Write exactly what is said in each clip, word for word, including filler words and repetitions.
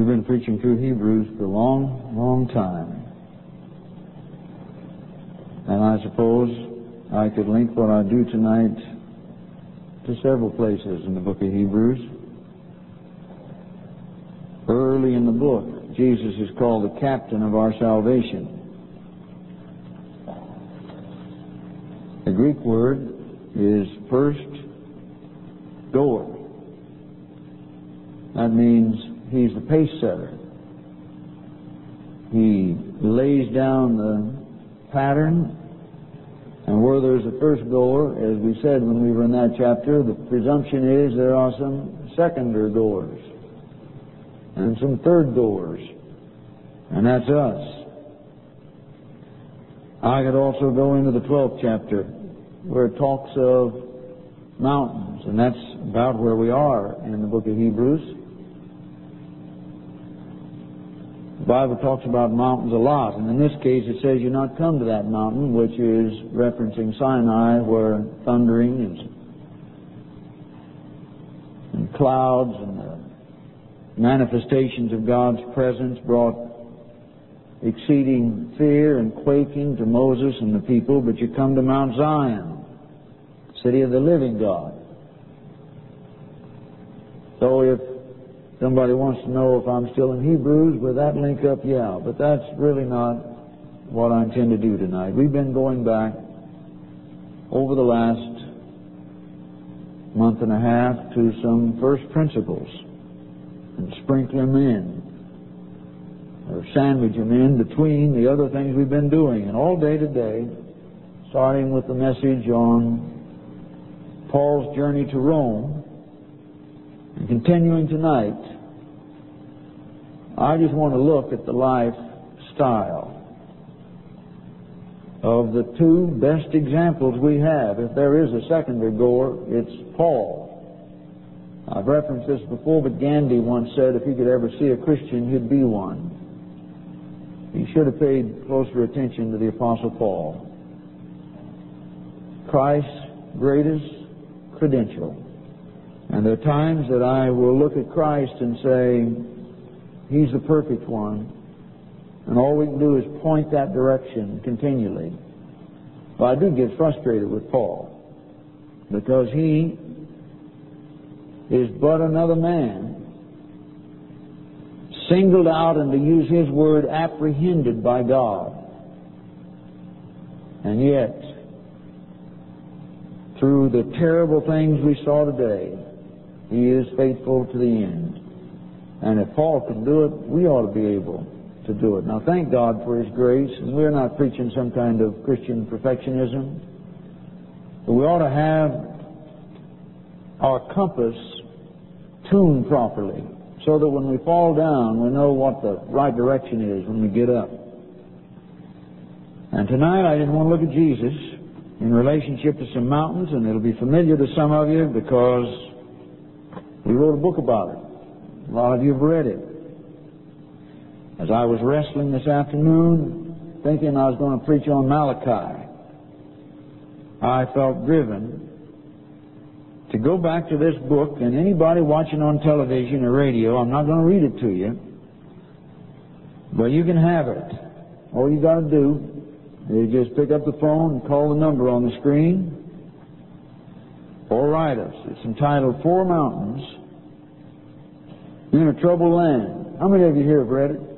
been preaching through Hebrews for a long, long time. And I suppose I could link what I do tonight to several places in the book of Hebrews. Early in the book, Jesus is called the captain of our salvation. The Greek word is first goer. That means he's the pace setter. He lays down the pattern, and where there's a first goer, as we said when we were in that chapter, the presumption is there are some seconder goers and some third goers, and that's us. I could also go into the twelfth chapter where it talks of mountains, and that's about where we are in the book of Hebrews. The Bible talks about mountains a lot, and in this case it says you not come to that mountain, which is referencing Sinai, where thundering and, and clouds and the manifestations of God's presence brought exceeding fear and quaking to Moses and the people, but you come to Mount Zion, city of the living God. So if somebody wants to know if I'm still in Hebrews, with that link up, yeah, but that's really not what I intend to do tonight. We've been going back over the last month and a half to some first principles and sprinkle them in, or sandwich them in between the other things we've been doing. And all day today, starting with the message on Paul's journey to Rome, and continuing tonight, I just want to look at the lifestyle of the two best examples we have. If there is a secondary goer, it's Paul. I've referenced this before, but Gandhi once said if he could ever see a Christian, he'd be one. He should have paid closer attention to the Apostle Paul. Christ's greatest credential. And there are times that I will look at Christ and say, He's the perfect one, and all we can do is point that direction continually. But I do get frustrated with Paul, because he is but another man, singled out and, to use his word, apprehended by God. And yet, through the terrible things we saw today, he is faithful to the end. And if Paul can do it, we ought to be able to do it. Now, thank God for His grace, and we're not preaching some kind of Christian perfectionism, but we ought to have our compass tuned properly, so that when we fall down, we know what the right direction is when we get up. And tonight I didn't want to look at Jesus in relationship to some mountains, and it'll be familiar to some of you because we wrote a book about it. A lot of you have read it. As I was wrestling this afternoon, thinking I was going to preach on Malachi, I felt driven to go back to this book, and anybody watching on television or radio, I'm not going to read it to you, but you can have it. All you got to do is just pick up the phone and call the number on the screen, or write us. It's entitled Four Mountains in a Troubled Land. How many of you here have read it?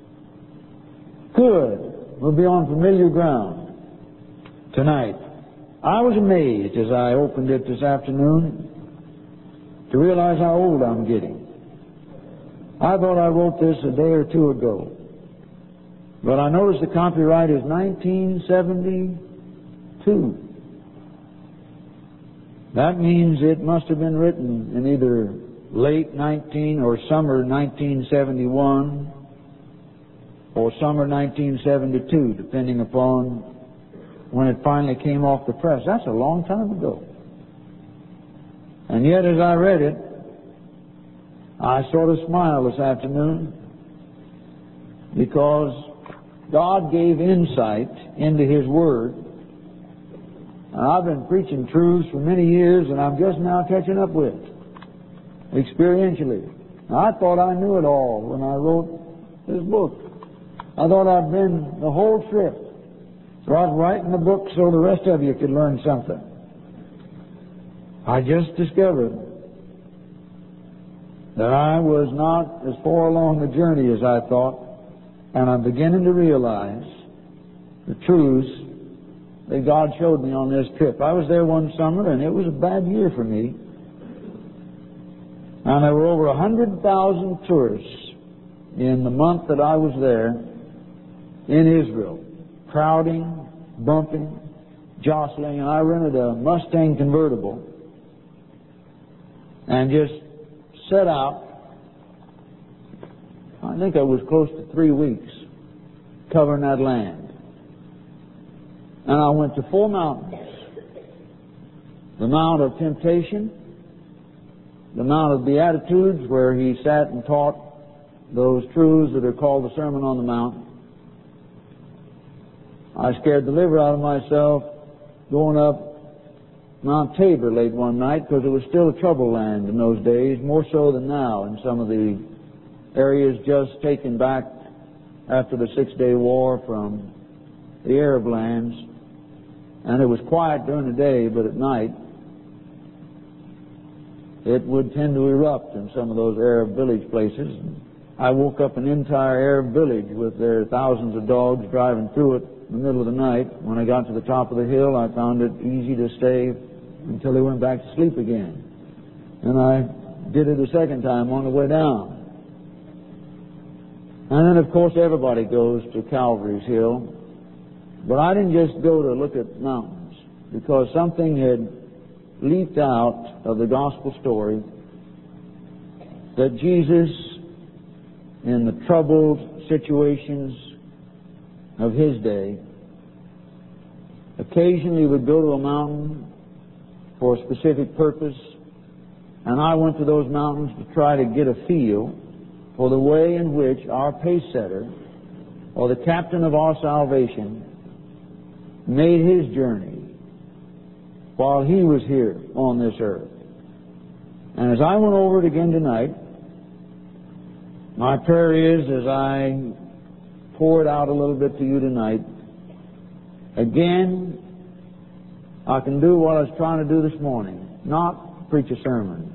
Good. We'll be on familiar ground tonight. I was amazed as I opened it this afternoon to realize how old I'm getting. I thought I wrote this a day or two ago, but I noticed the copyright is nineteen seventy-two. That means it must have been written in either late nineteen or summer nineteen seventy-one or summer nineteen seventy-two, depending upon when it finally came off the press. That's a long time ago. And yet, as I read it, I sort of smiled this afternoon, because God gave insight into His Word. And I've been preaching truths for many years, and I'm just now catching up with it, experientially. I thought I knew it all when I wrote this book. I thought I'd been the whole trip. So I was writing the book so the rest of you could learn something. I just discovered that I was not as far along the journey as I thought, and I'm beginning to realize the truths that God showed me on this trip. I was there one summer, and it was a bad year for me. And there were over a hundred thousand tourists in the month that I was there in Israel, crowding, bumping, jostling, and I rented a Mustang convertible and just set out. I think I was close to three weeks covering that land. And I went to four mountains. The Mount of Temptation, the Mount of Beatitudes, where he sat and taught those truths that are called the Sermon on the Mount. I scared the liver out of myself going up Mount Tabor late one night because it was still a trouble land in those days, more so than now in some of the areas just taken back after the Six-Day War from the Arab lands. And it was quiet during the day, but at night it would tend to erupt in some of those Arab village places. I woke up an entire Arab village with their thousands of dogs driving through it in the middle of the night. When I got to the top of the hill, I found it easy to stay until they went back to sleep again. And I did it a second time on the way down. And then, of course, everybody goes to Calvary's Hill. But I didn't just go to look at mountains, because something had leaped out of the gospel story that Jesus, in the troubled situations of his day, occasionally would go to a mountain for a specific purpose, and I went to those mountains to try to get a feel for the way in which our pace setter, or the captain of our salvation, made his journey while he was here on this earth. And as I went over it again tonight, my prayer is, as I pour it out a little bit to you tonight, again, I can do what I was trying to do this morning, not preach a sermon.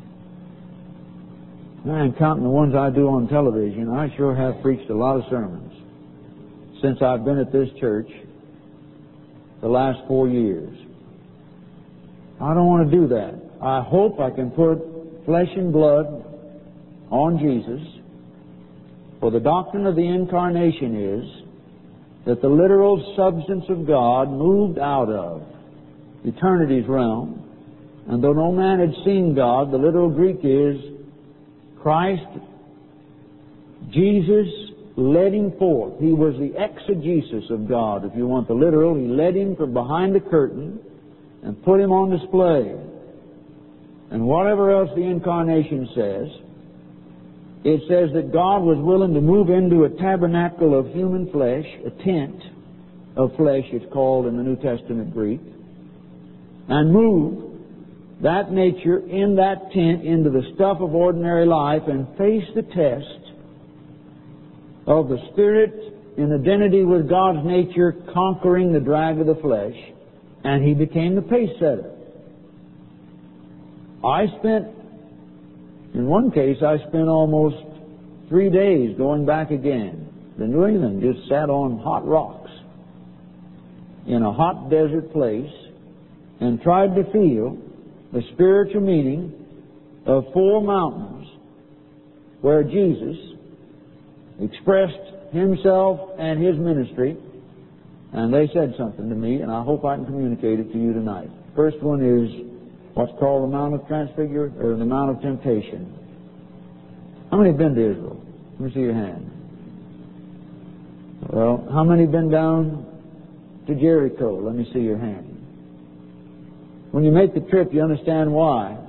Man, counting the ones I do on television, I sure have preached a lot of sermons since I've been at this church the last four years. I don't want to do that. I hope I can put flesh and blood on Jesus. For the doctrine of the Incarnation is that the literal substance of God moved out of eternity's realm, and though no man had seen God, the literal Greek is Christ, Jesus led him forth. He was the exegesis of God, if you want the literal. He led him from behind the curtain and put him on display. And whatever else the Incarnation says, it says that God was willing to move into a tabernacle of human flesh, a tent of flesh it's called in the New Testament Greek, and move that nature in that tent into the stuff of ordinary life and face the test of the Spirit in identity with God's nature conquering the drag of the flesh, and he became the pace setter. I spent, in one case, I spent almost three days going back again. Didn't do anything, just sat on hot rocks in a hot desert place and tried to feel the spiritual meaning of four mountains where Jesus expressed himself and his ministry, and they said something to me, and I hope I can communicate it to you tonight. First one is what's called the Mount of Transfiguration, or the Mount of Temptation. How many have been to Israel? Let me see your hand. Well, how many have been down to Jericho? Let me see your hand. When you make the trip, you understand why.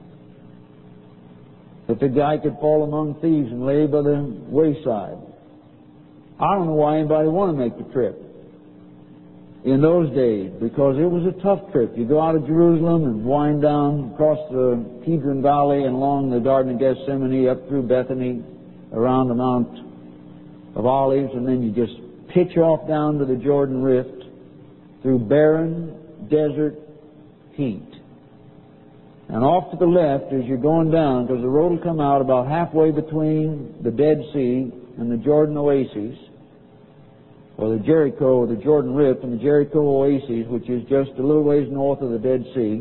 That the guy could fall among thieves and lay by the wayside. I don't know why anybody would want to make the trip. in those days, because it was a tough trip. You go out of Jerusalem and wind down across the Kidron Valley and along the Garden of Gethsemane up through Bethany, around the Mount of Olives, and then you just pitch off down to the Jordan Rift through barren desert heat. And off to the left as you're going down, because the road will come out about halfway between the Dead Sea and the Jordan Oases, or the Jericho, or the Jordan Rift and the Jericho Oases, which is just a little ways north of the Dead Sea.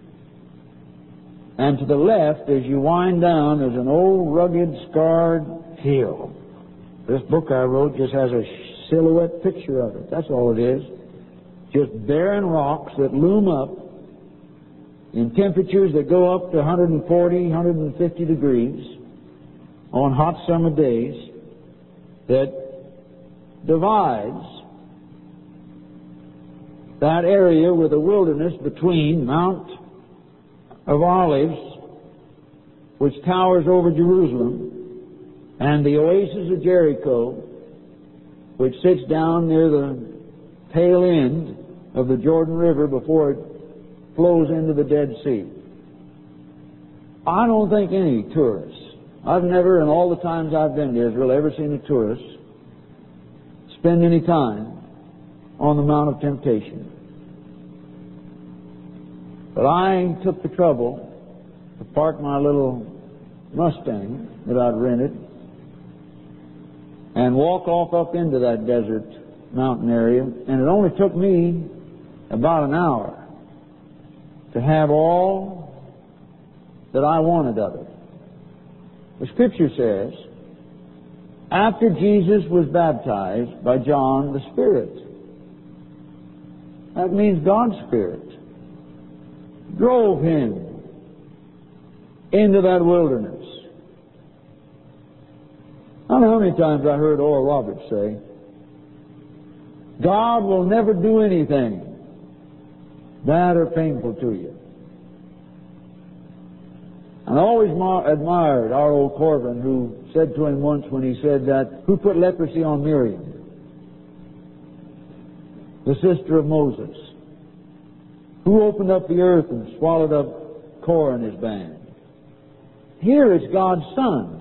And to the left, as you wind down, there's an old, rugged, scarred hill. This book I wrote just has a silhouette picture of it. That's all it is. Just barren rocks that loom up in temperatures that go up to one hundred forty, one hundred fifty degrees on hot summer days, that divides that area with a wilderness between Mount of Olives, which towers over Jerusalem, and the oasis of Jericho, which sits down near the tail end of the Jordan River before it flows into the Dead Sea. I don't think any tourists, I've never, in all the times I've been to Israel, ever seen a tourist spend any time on the Mount of Temptation. But I took the trouble to park my little Mustang that I'd rented and walk off up into that desert mountain area, and it only took me about an hour to have all that I wanted of it. The Scripture says, after Jesus was baptized by John the Spirit, that means God's Spirit, drove him into that wilderness. I don't know how many times I heard Oral Roberts say, God will never do anything bad or painful to you. And I always mar- admired our old Corbin, who said to him once when he said that, who put leprosy on Miriam, the sister of Moses? Who opened up the earth and swallowed up Korah and his band? Here is God's Son.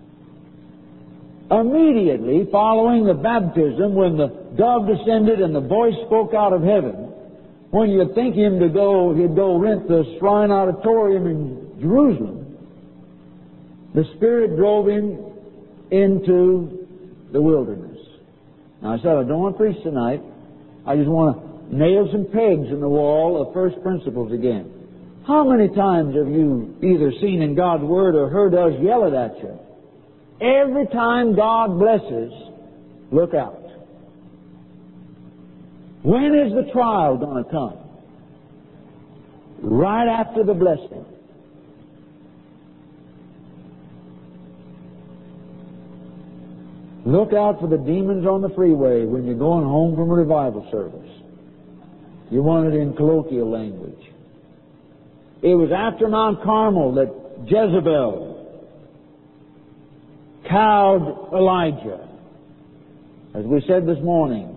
Immediately following the baptism, when the dove descended and the voice spoke out of heaven, when you'd think him to go, he'd go rent the shrine auditorium in Jerusalem, the Spirit drove him into the wilderness. Now I said, I don't want to preach tonight. I just want to nail some pegs in the wall of first principles again. How many times have you either seen in God's Word or heard us yell it at you? Every time God blesses, look out. When is the trial going to come? Right after the blessing. Look out for the demons on the freeway when you're going home from a revival service. You want it in colloquial language. It was after Mount Carmel that Jezebel cowed Elijah. As we said this morning,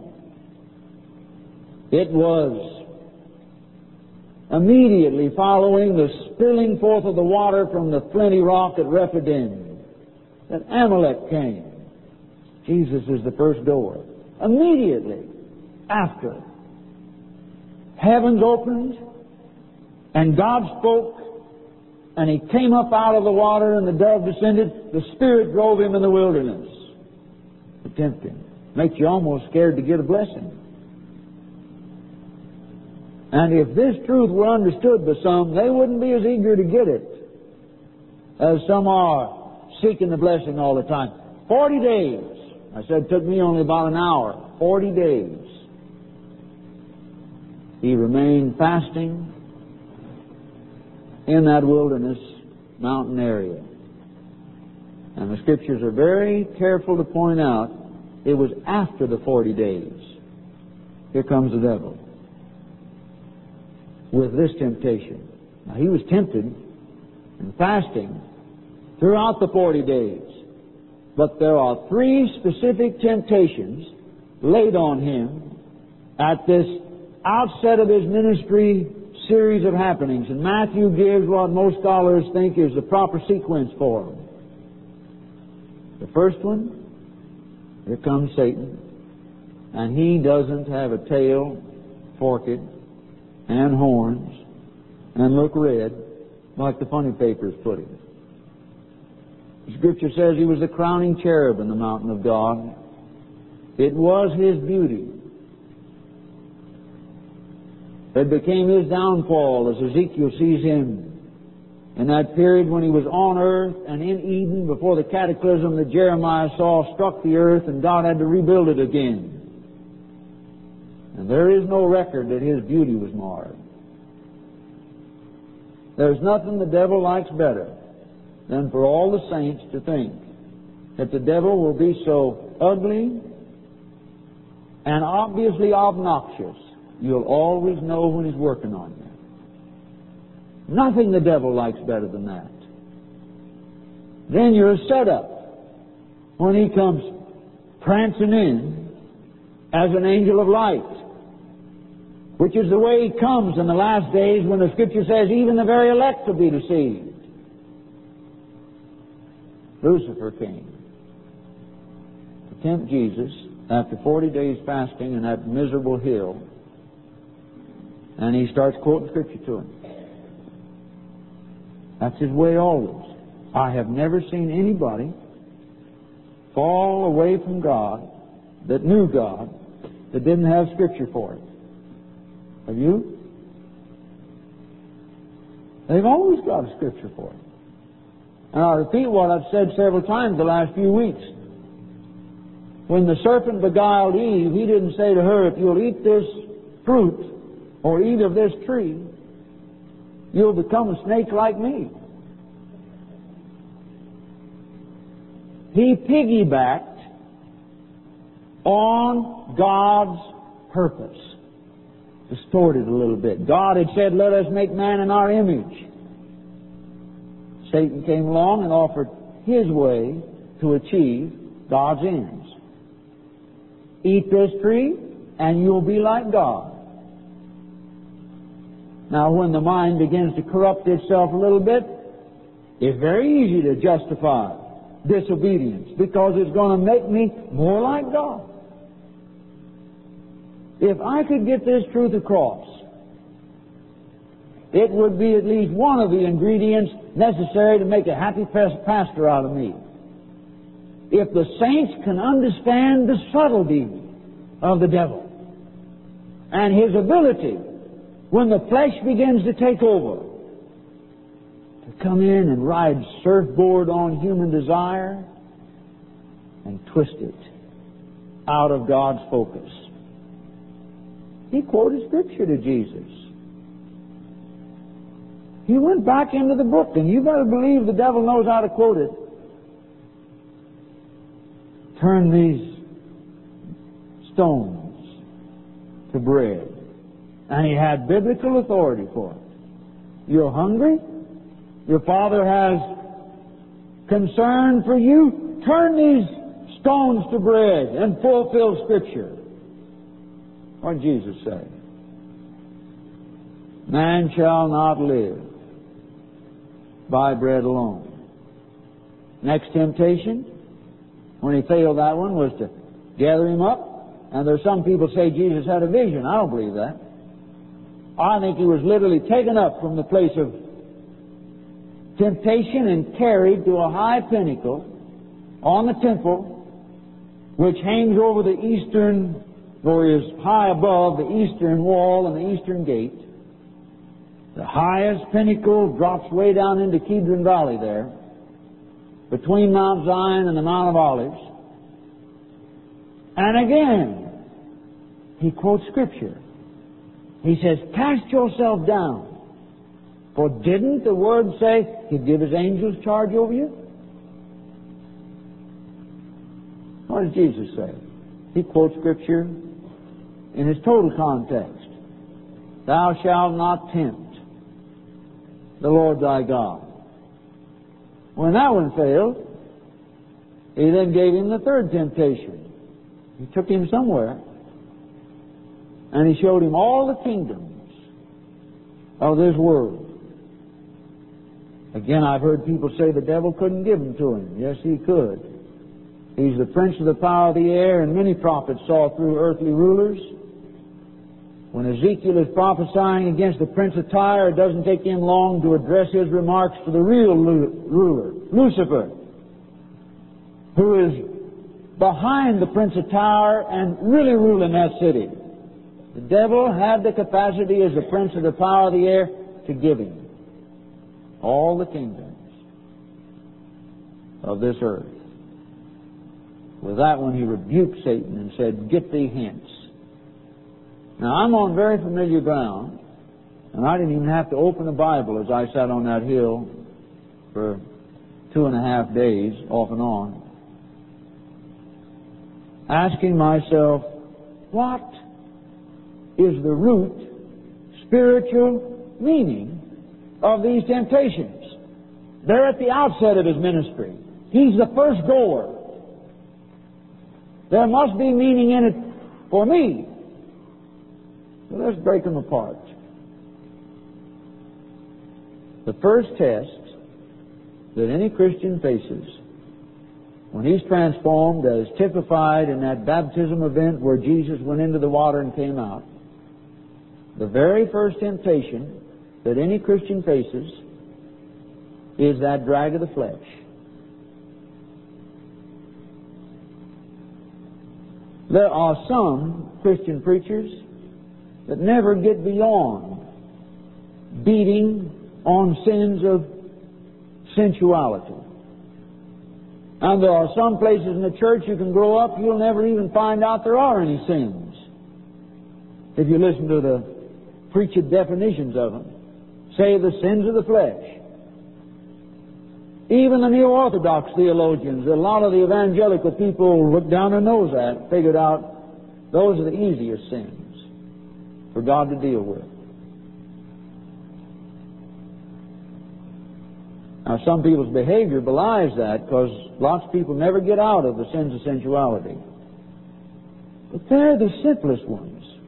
it was immediately following the spilling forth of the water from the flinty rock at Rephidim that Amalek came. Jesus is the first door. Immediately after, heavens opened and God spoke, and he came up out of the water and the dove descended. The Spirit drove him in the wilderness to tempt him. Makes you almost scared to get a blessing. And if this truth were understood by some, they wouldn't be as eager to get it as some are seeking the blessing all the time. Forty days. I said it took me only about an hour. Forty days. He remained fasting in that wilderness mountain area. And the Scriptures are very careful to point out it was after the forty days. Here comes the devil with this temptation. Now, he was tempted and fasting throughout the forty days. But there are three specific temptations laid on him at this outset of his ministry series of happenings, and Matthew gives what most scholars think is the proper sequence for them. The first one, here comes Satan, and he doesn't have a tail, forked, and horns, and look red like the funny papers put it. The Scripture says he was the crowning cherub in the mountain of God. It was his beauty that became his downfall, as Ezekiel sees him in that period when he was on earth and in Eden before the cataclysm that Jeremiah saw struck the earth and God had to rebuild it again. And there is no record that his beauty was marred. There's nothing the devil likes better than for all the saints to think that the devil will be so ugly and obviously obnoxious, you'll always know when he's working on you. Nothing the devil likes better than that. Then you're set up when he comes prancing in as an angel of light, which is the way he comes in the last days when the Scripture says even the very elect will be deceived. Lucifer came to tempt Jesus after forty days fasting in that miserable hill, and he starts quoting Scripture to him. That's his way always. I have never seen anybody fall away from God that knew God that didn't have Scripture for it. Have you? They've always got a Scripture for it. And I'll repeat what I've said several times the last few weeks. When the serpent beguiled Eve, he didn't say to her, if you'll eat this fruit or eat of this tree, you'll become a snake like me. He piggybacked on God's purpose. Distorted a little bit. God had said, let us make man in our image. Satan came along and offered his way to achieve God's ends. Eat this tree and you'll be like God. Now, when the mind begins to corrupt itself a little bit, it's very easy to justify disobedience because it's going to make me more like God. If I could get this truth across, it would be at least one of the ingredients necessary to make a happy pastor out of me. If the saints can understand the subtlety of the devil and his ability, when the flesh begins to take over, to come in and ride surfboard on human desire and twist it out of God's focus. He quoted Scripture to Jesus. He went back into the book, and you better believe the devil knows how to quote it. Turn these stones to bread. And he had biblical authority for it. You're hungry? Your Father has concern for you? Turn these stones to bread and fulfill Scripture. What did Jesus say? Man shall not live by bread alone. Next temptation, when he failed that one, was to gather him up. And there's some people say Jesus had a vision. I don't believe that. I think he was literally taken up from the place of temptation and carried to a high pinnacle on the temple, which hangs over the eastern, or is high above the eastern wall and the eastern gate. The highest pinnacle drops way down into Kidron Valley there, between Mount Zion and the Mount of Olives. And again, he quotes Scripture. He says, cast yourself down. For didn't the Word say He'd give His angels charge over you? What does Jesus say? He quotes Scripture in its total context. Thou shalt not tempt the Lord thy God. When that one failed, He then gave him the third temptation. He took him somewhere. And He showed him all the kingdoms of this world. Again, I've heard people say the devil couldn't give them to him. Yes, he could. He's the prince of the power of the air, and many prophets saw through earthly rulers. When Ezekiel is prophesying against the prince of Tyre, it doesn't take him long to address his remarks to the real ruler, Lucifer, who is behind the prince of Tyre and really ruling that city. The devil had the capacity as the prince of the power of the air to give him all the kingdoms of this earth. With that one, he rebuked Satan and said, "Get thee hence." Now, I'm on very familiar ground, and I didn't even have to open the Bible as I sat on that hill for two and a half days, off and on, asking myself, what is the root spiritual meaning of these temptations? They're at the outset of his ministry. He's the first goer. There must be meaning in it for me. So let's break them apart. The first test that any Christian faces when he's transformed, as typified in that baptism event where Jesus went into the water and came out, the very first temptation that any Christian faces is that drag of the flesh. There are some Christian preachers that never get beyond beating on sins of sensuality. And there are some places in the church you can grow up, you'll never even find out there are any sins, if you listen to the preached definitions of them. Say the sins of the flesh. Even the neo-orthodox theologians, a lot of the evangelical people look down their nose at, figured out those are the easiest sins for God to deal with. Now, some people's behavior belies that, because lots of people never get out of the sins of sensuality. But they're the simplest ones,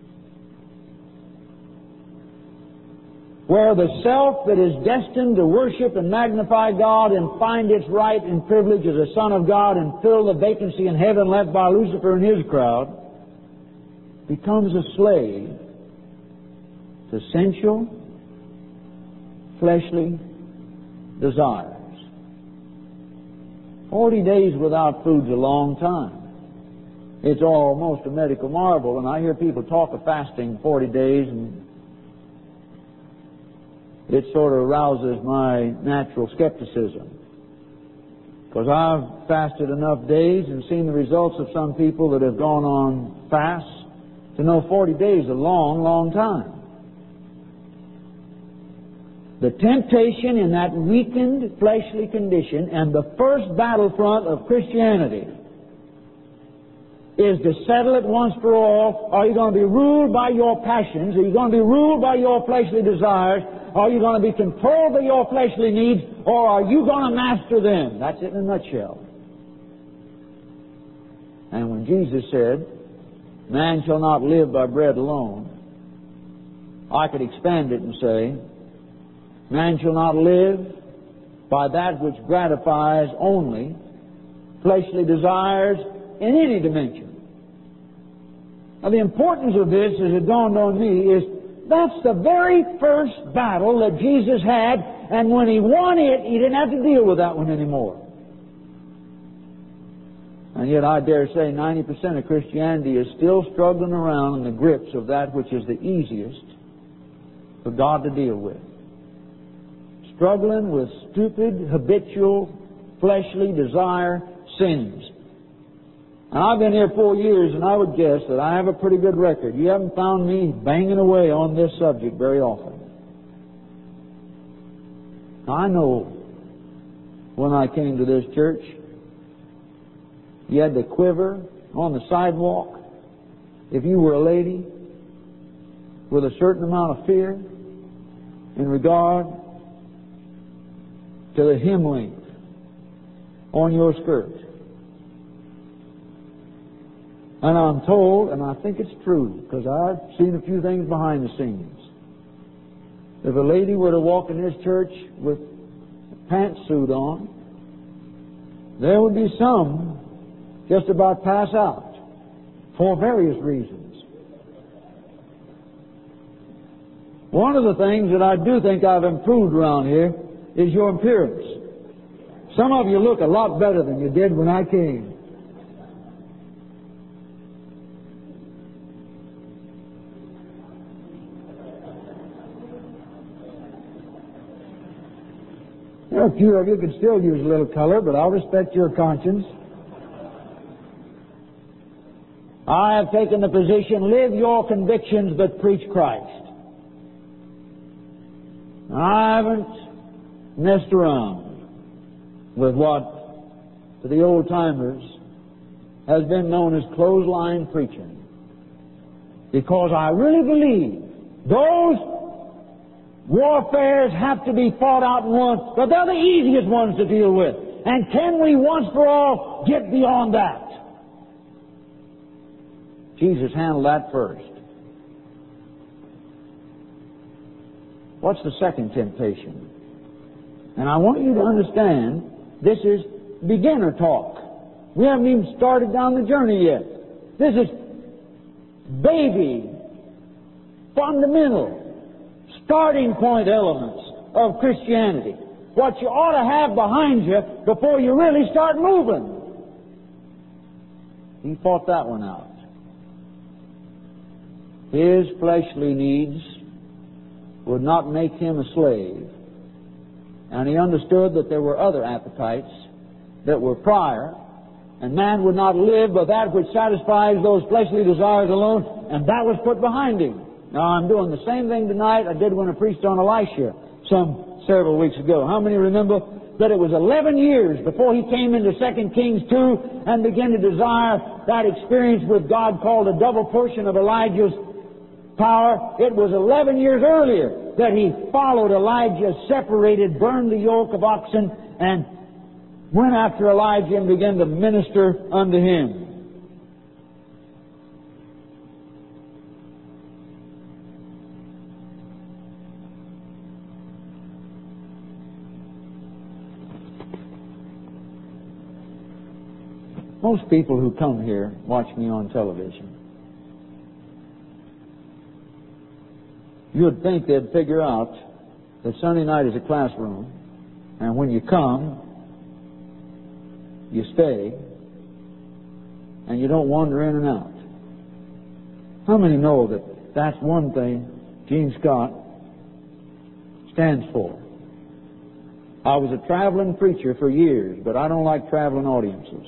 where the self that is destined to worship and magnify God and find its right and privilege as a son of God and fill the vacancy in heaven left by Lucifer and his crowd becomes a slave to sensual, fleshly desires. Forty days without food's a long time. It's almost a medical marvel, and I hear people talk of fasting forty days, and it sort of arouses my natural skepticism. Because I've fasted enough days and seen the results of some people that have gone on fasts to know forty days is a long, long time. The temptation in that weakened fleshly condition and the first battlefront of Christianity is to settle it once for all. Are you going to be ruled by your passions? Are you going to be ruled by your fleshly desires? Are you going to be controlled by your fleshly needs? Or are you going to master them? That's it in a nutshell. And when Jesus said, "Man shall not live by bread alone," I could expand it and say, man shall not live by that which gratifies only fleshly desires in any dimension. Now, the importance of this, as it dawned on me, is that's the very first battle that Jesus had, and when He won it, He didn't have to deal with that one anymore. And yet I dare say ninety percent of Christianity is still struggling around in the grips of that which is the easiest for God to deal with. Struggling with stupid, habitual, fleshly desire sins. And I've been here four years, and I would guess that I have a pretty good record. You haven't found me banging away on this subject very often. Now, I know when I came to this church, you had to quiver on the sidewalk if you were a lady with a certain amount of fear in regard to the hem length on your skirt. And I'm told, and I think it's true, because I've seen a few things behind the scenes. If a lady were to walk in this church with a pantsuit on, there would be some just about pass out for various reasons. One of the things that I do think I've improved around here is your appearance. Some of you look a lot better than you did when I came. A few of you could still use a little color, but I'll respect your conscience. I have taken the position, live your convictions, but preach Christ. I haven't messed around with what, to the old-timers, has been known as clothesline preaching. Because I really believe those warfares have to be fought out and won, but they're the easiest ones to deal with. And can we once for all get beyond that? Jesus handled that first. What's the second temptation? And I want you to understand, this is beginner talk. We haven't even started down the journey yet. This is baby, fundamental, starting point elements of Christianity. What you ought to have behind you before you really start moving. He fought that one out. His fleshly needs would not make him a slave. And he understood that there were other appetites that were prior, and man would not live by that which satisfies those fleshly desires alone, and that was put behind him. Now, I'm doing the same thing tonight I did when I preached on Elisha some several weeks ago. How many remember that it was eleven years before he came into Second Kings two and began to desire that experience with God called a double portion of Elijah's power? It was eleven years earlier that he followed Elijah, separated, burned the yoke of oxen, and went after Elijah and began to minister unto him. Most people who come here watch me on television. You'd think they'd figure out that Sunday night is a classroom, and when you come, you stay, and you don't wander in and out. How many know that that's one thing Gene Scott stands for? I was a traveling preacher for years, but I don't like traveling audiences.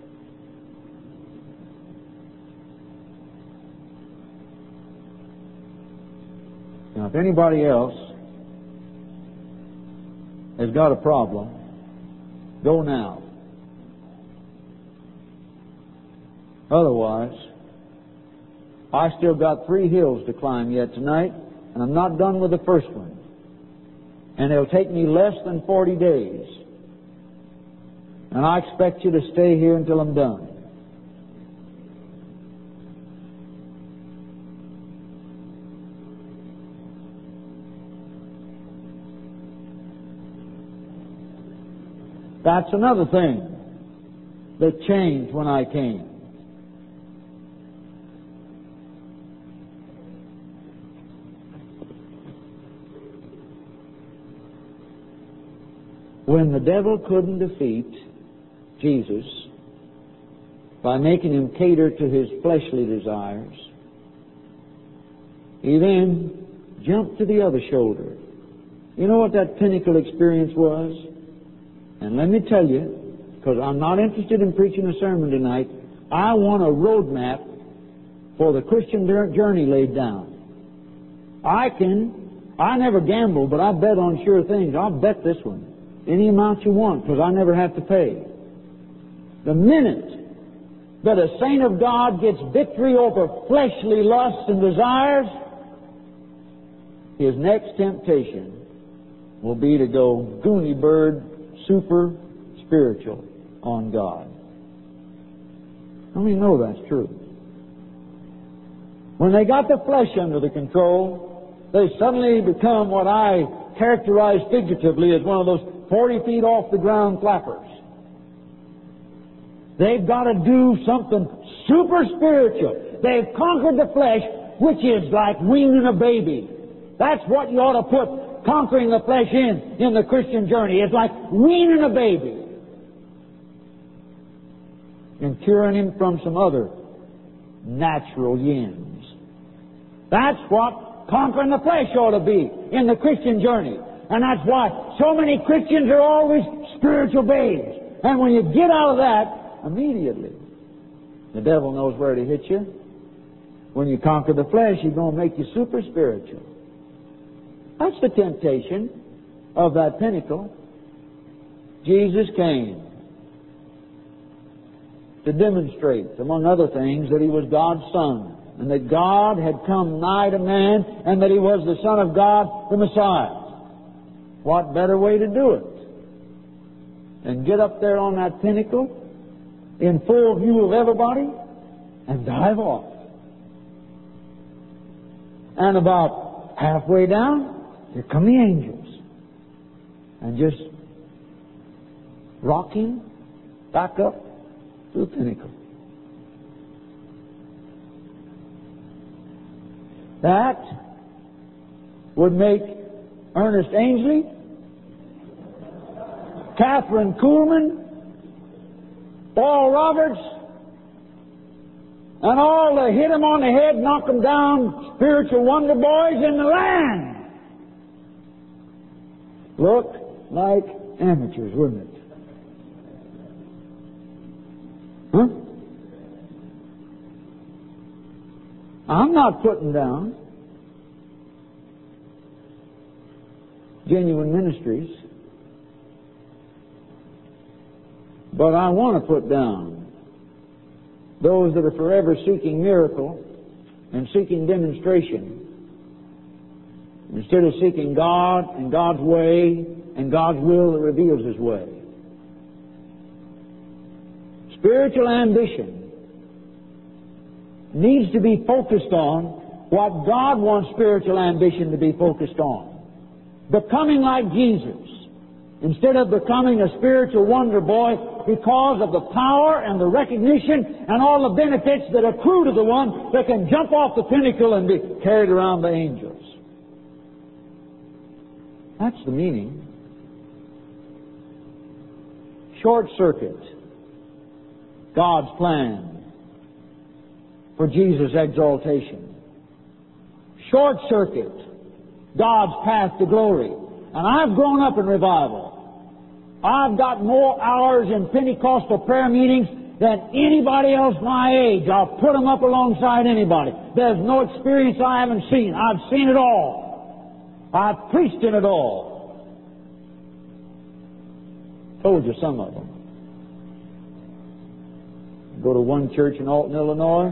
Now, if anybody else has got a problem, go now. Otherwise, I still got three hills to climb yet tonight, and I'm not done with the first one. And it'll take me less than forty days. And I expect you to stay here until I'm done. That's another thing that changed when I came. When the devil couldn't defeat Jesus by making him cater to his fleshly desires, he then jumped to the other shoulder. You know what that pinnacle experience was? And let me tell you, because I'm not interested in preaching a sermon tonight, I want a roadmap for the Christian journey laid down. I can, I never gamble, but I bet on sure things. I'll bet this one. Any amount you want, because I never have to pay. The minute that a saint of God gets victory over fleshly lusts and desires, his next temptation will be to go goony bird, super spiritual on God. How many know that's true? When they got the flesh under the control, they suddenly become what I characterize figuratively as one of those forty feet off the ground flappers. They've got to do something super spiritual. They've conquered the flesh, which is like weaning a baby. That's what you ought to put conquering the flesh in, in the Christian journey. It's like weaning a baby and curing him from some other natural yins. That's what conquering the flesh ought to be in the Christian journey. And that's why so many Christians are always spiritual babes. And when you get out of that, immediately, the devil knows where to hit you. When you conquer the flesh, he's going to make you super spiritual. That's the temptation of that pinnacle. Jesus came to demonstrate, among other things, that He was God's Son, and that God had come nigh to man, and that He was the Son of God, the Messiah. What better way to do it than get up there on that pinnacle in full view of everybody and dive off? And about halfway down, here come the angels, and just rock him back up to the pinnacle. That would make Ernest Ainsley, Catherine Kuhlman, Paul Roberts, and all the hit 'em on the head, knock 'em down, spiritual wonder boys in the land look like amateurs, wouldn't it? Huh? I'm not putting down genuine ministries, but I want to put down those that are forever seeking miracle and seeking demonstration instead of seeking God and God's way and God's will that reveals His way. Spiritual ambition needs to be focused on what God wants spiritual ambition to be focused on. Becoming like Jesus instead of becoming a spiritual wonder boy because of the power and the recognition and all the benefits that accrue to the one that can jump off the pinnacle and be carried around the angels. That's the meaning. Short circuit God's plan for Jesus' exaltation. Short circuit God's path to glory. And I've grown up in revival. I've got more hours in Pentecostal prayer meetings than anybody else my age. I'll put them up alongside anybody. There's no experience I haven't seen. I've seen it all. I've preached in it all. Told you some of them. Go to one church in Alton, Illinois.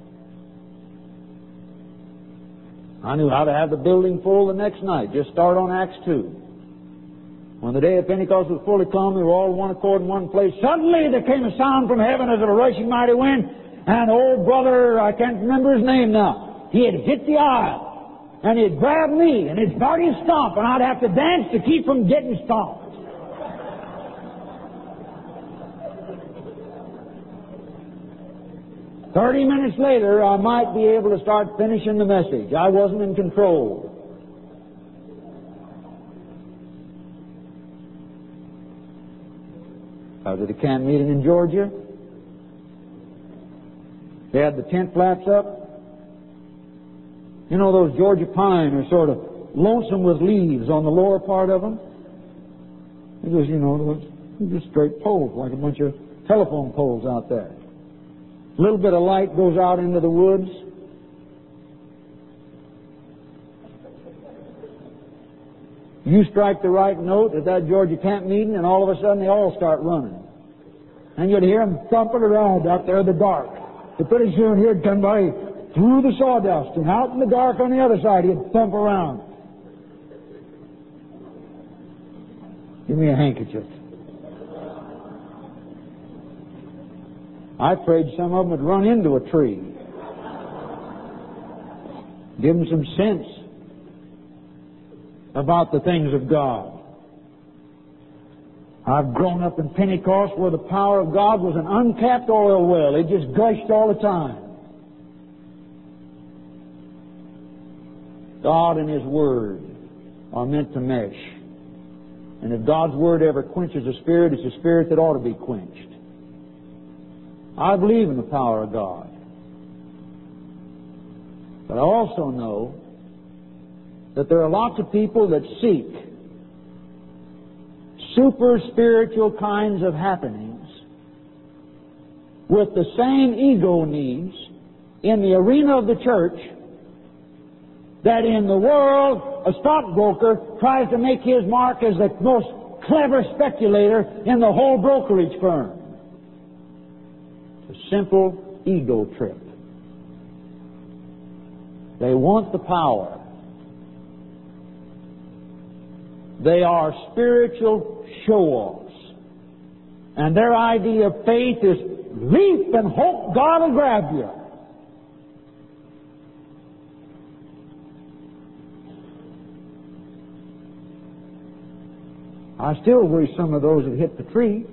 I knew how to have the building full the next night. Just start on Acts two. When the day of Pentecost was fully come, they were all one accord in one place. Suddenly there came a sound from heaven as of a rushing mighty wind, and old brother, I can't remember his name now, he had hit the aisle, and he'd grab me, and he'd start his stomp, and I'd have to dance to keep from getting stomped. Thirty minutes later, I might be able to start finishing the message. I wasn't in control. I was at a camp meeting in Georgia. They had the tent flaps up. You know, those Georgia pine are sort of lonesome with leaves on the lower part of them. It was, you know, it was just straight poles, like a bunch of telephone poles out there. A little bit of light goes out into the woods. You strike the right note at that Georgia camp meeting, and all of a sudden they all start running. And you'd hear them thumping around out there in the dark. But pretty soon he'd come by through the sawdust, and out in the dark on the other side he'd thump around. Give me a handkerchief. I prayed some of them would run into a tree. Give them some sense about the things of God. I've grown up in Pentecost where the power of God was an uncapped oil well. It just gushed all the time. God and His Word are meant to mesh. And if God's Word ever quenches a spirit, it's a spirit that ought to be quenched. I believe in the power of God. But I also know that there are lots of people that seek super spiritual kinds of happenings with the same ego needs in the arena of the church that in the world a stockbroker tries to make his mark as the most clever speculator in the whole brokerage firm. It's a simple ego trip. They want the power. They are spiritual show-offs. And their idea of faith is leap and hope God will grab you. I still wish some of those had hit the tree.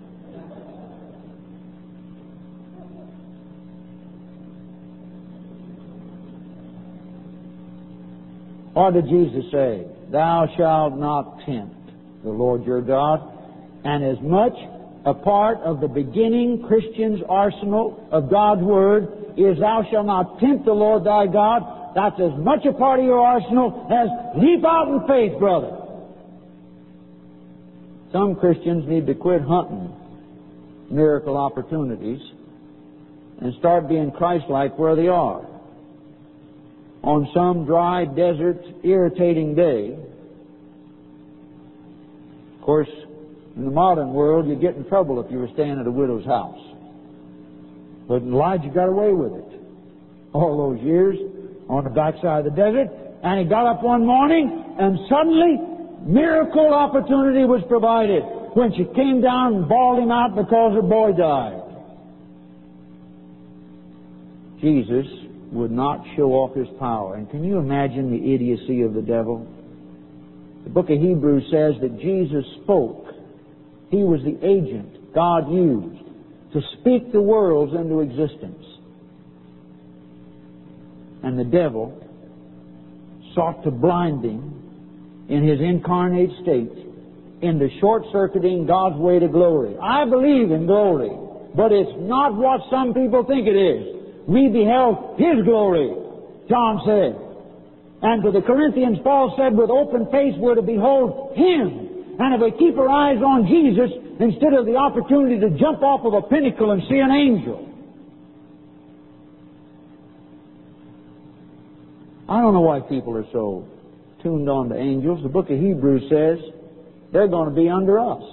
What did Jesus say? Thou shalt not tempt the Lord your God. And as much a part of the beginning Christian's arsenal of God's Word is thou shalt not tempt the Lord thy God, that's as much a part of your arsenal as leap out in faith, brother. Some Christians need to quit hunting miracle opportunities and start being Christ-like where they are. On some dry, desert, irritating day, of course, in the modern world, you get in trouble if you were staying at a widow's house. But Elijah got away with it all those years on the backside of the desert, and he got up one morning, and suddenly, miracle opportunity was provided when she came down and bawled him out because her boy died. Jesus would not show off His power. And can you imagine the idiocy of the devil? The book of Hebrews says that Jesus spoke. He was the agent God used to speak the worlds into existence. And the devil sought to blind him in his incarnate state into short-circuiting God's way to glory. I believe in glory, but it's not what some people think it is. We beheld His glory, John said. And to the Corinthians, Paul said, with open face we're to behold Him. And if we keep our eyes on Jesus, instead of the opportunity to jump off of a pinnacle and see an angel. I don't know why people are so tuned on to angels. The book of Hebrews says they're going to be under us.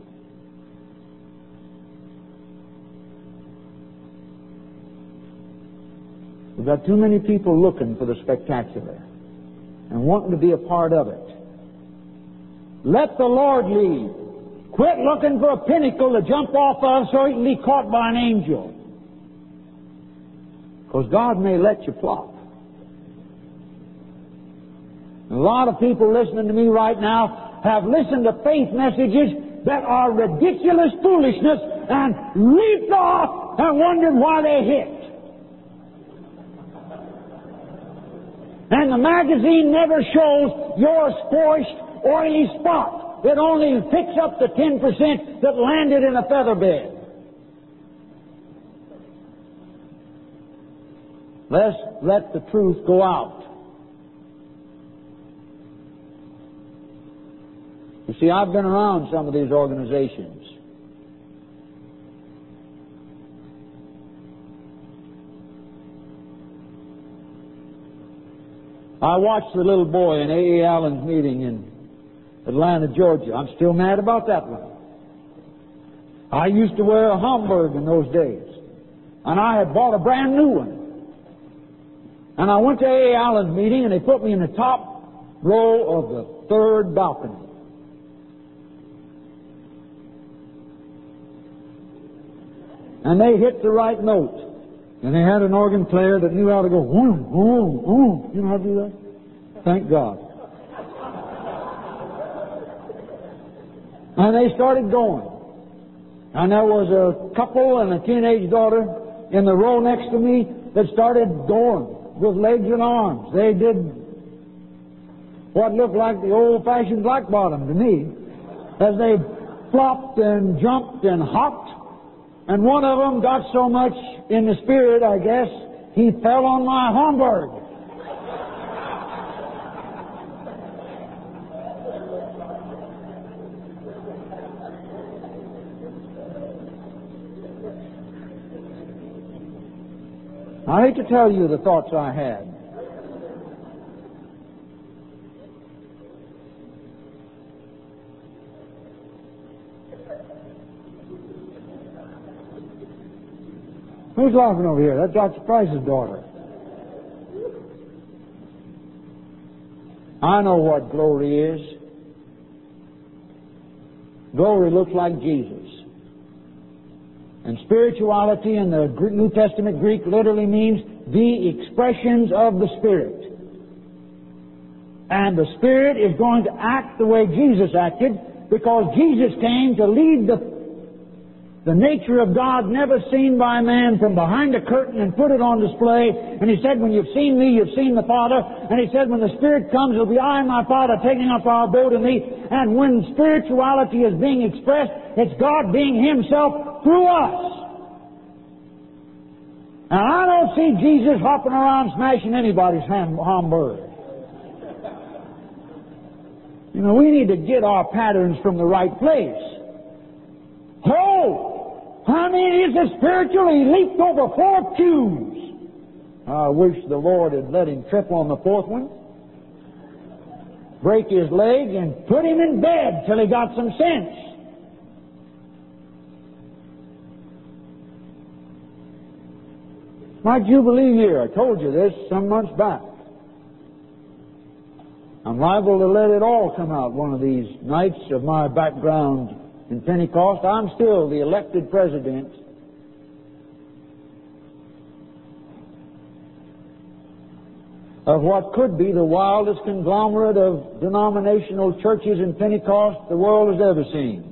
We've got too many people looking for the spectacular and wanting to be a part of it. Let the Lord lead. Quit looking for a pinnacle to jump off of so you can be caught by an angel. Because God may let you flop. A lot of people listening to me right now have listened to faith messages that are ridiculous foolishness and leaped off and wondered why they hit. And the magazine never shows your scorched, oily spot. It only picks up the ten percent that landed in a feather bed. Let's let the truth go out. You see, I've been around some of these organizations. I watched the little boy in A A. Allen's meeting in Atlanta, Georgia. I'm still mad about that one. I used to wear a Homburg in those days, and I had bought a brand new one. And I went to A A. Allen's meeting, and they put me in the top row of the third balcony. And they hit the right note. And they had an organ player that knew how to go, whoom, whoom, whoom. You know how to do that? Thank God. And they started going. And there was a couple and a teenage daughter in the row next to me that started going with legs and arms. They did what looked like the old-fashioned black bottom to me as they flopped and jumped and hopped. And one of them got so much in the spirit, I guess, he fell on my Hamburg. I hate to tell you the thoughts I had. Who's laughing over here? That's Doctor Price's daughter. I know what glory is. Glory looks like Jesus. And spirituality in the New Testament Greek literally means the expressions of the Spirit. And the Spirit is going to act the way Jesus acted because Jesus came to lead the The nature of God never seen by man from behind a curtain and put it on display. And He said, when you've seen me, you've seen the Father. And He said, when the Spirit comes, it'll be I and my Father taking up our abode in thee. And when spirituality is being expressed, it's God being Himself through us. And I don't see Jesus hopping around smashing anybody's ham- hamburger. You know, we need to get our patterns from the right place. Oh! I mean, he's a spiritual. He leaped over four pews. I wish the Lord had let him trip on the fourth one, break his leg, and put him in bed till he got some sense. My Jubilee year, I told you this some months back. I'm liable to let it all come out one of these nights of my background in Pentecost. I'm still the elected president of what could be the wildest conglomerate of denominational churches in Pentecost the world has ever seen.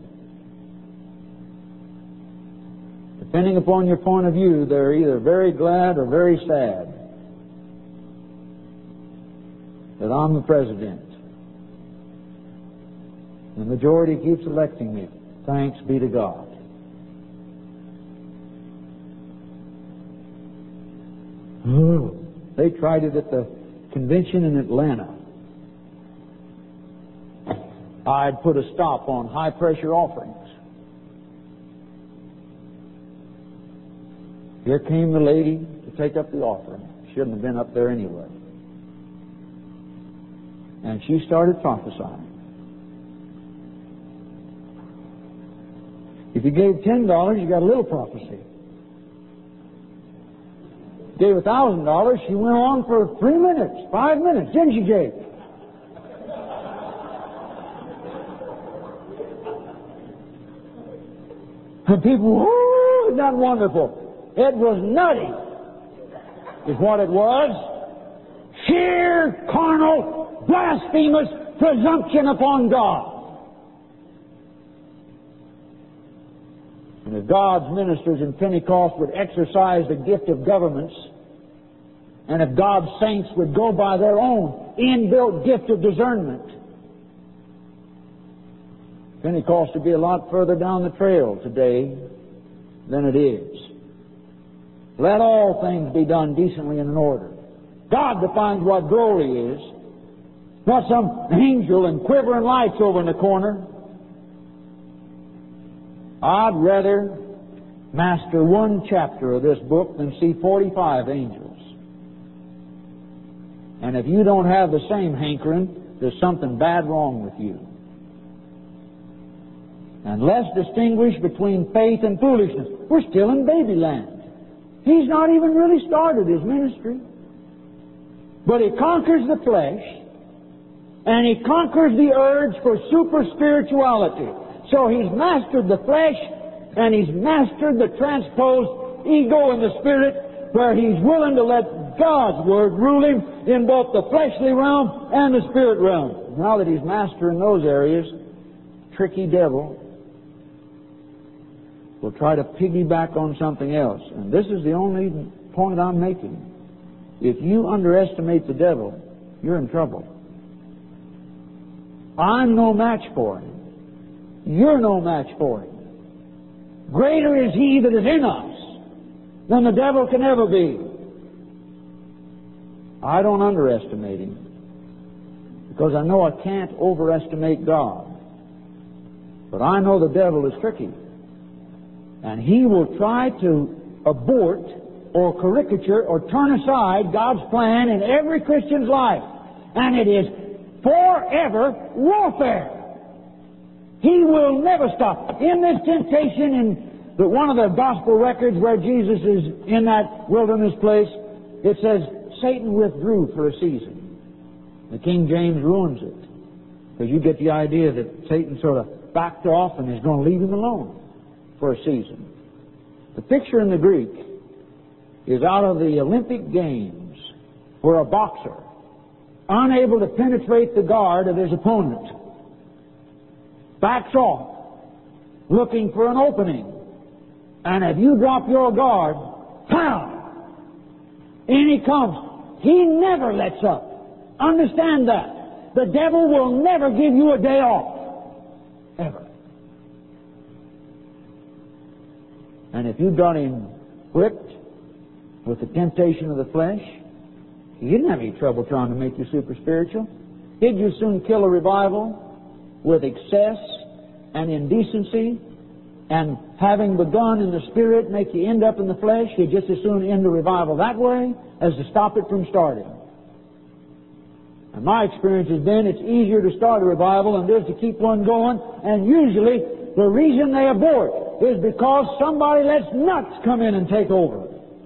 Depending upon your point of view, they're either very glad or very sad that I'm the president. The majority keeps electing me. Thanks be to God. Oh, they tried it at the convention in Atlanta. I'd put a stop on high-pressure offerings. Here came the lady to take up the offering. Shouldn't have been up there anyway. And she started prophesying. If you gave ten dollars, you got a little prophecy. Gave a thousand dollars, she went on for three minutes, five minutes, then she gave. And people, oh, isn't that wonderful? It was nutty, is what it was. Sheer, carnal, blasphemous presumption upon God. And if God's ministers in Pentecost would exercise the gift of governments, and if God's saints would go by their own inbuilt gift of discernment, Pentecost would be a lot further down the trail today than it is. Let all things be done decently and in order. God defines what glory is, not some angel and quivering lights over in the corner. I'd rather master one chapter of this book than see forty-five angels. And if you don't have the same hankering, there's something bad wrong with you. And let's distinguish between faith and foolishness. We're still in babyland. He's not even really started his ministry. But he conquers the flesh, and he conquers the urge for super spirituality. So he's mastered the flesh, and he's mastered the transposed ego and the spirit, where he's willing to let God's Word rule him in both the fleshly realm and the spirit realm. Now that he's master in those areas, tricky devil will try to piggyback on something else. And this is the only point I'm making. If you underestimate the devil, you're in trouble. I'm no match for him. You're no match for him. Greater is he that is in us than the devil can ever be. I don't underestimate him, because I know I can't overestimate God. But I know the devil is tricky. And he will try to abort or caricature or turn aside God's plan in every Christian's life. And it is forever warfare. He will never stop. In this temptation, in the, one of the gospel records where Jesus is in that wilderness place, it says Satan withdrew for a season. The King James ruins it, because you get the idea that Satan sort of backed off and is going to leave him alone for a season. The picture in the Greek is out of the Olympic Games, where a boxer, unable to penetrate the guard of his opponent, backs off, looking for an opening. And if you drop your guard, pow! In he comes. He never lets up. Understand that. The devil will never give you a day off. Ever. And if you got him whipped with the temptation of the flesh, he didn't have any trouble trying to make you super spiritual. He'd you soon kill a revival with excess and indecency, and having begun in the spirit make you end up in the flesh. He'd just as soon end the revival that way as to stop it from starting. And my experience has been it's easier to start a revival than it is to keep one going, and usually the reason they abort is because somebody lets nuts come in and take over.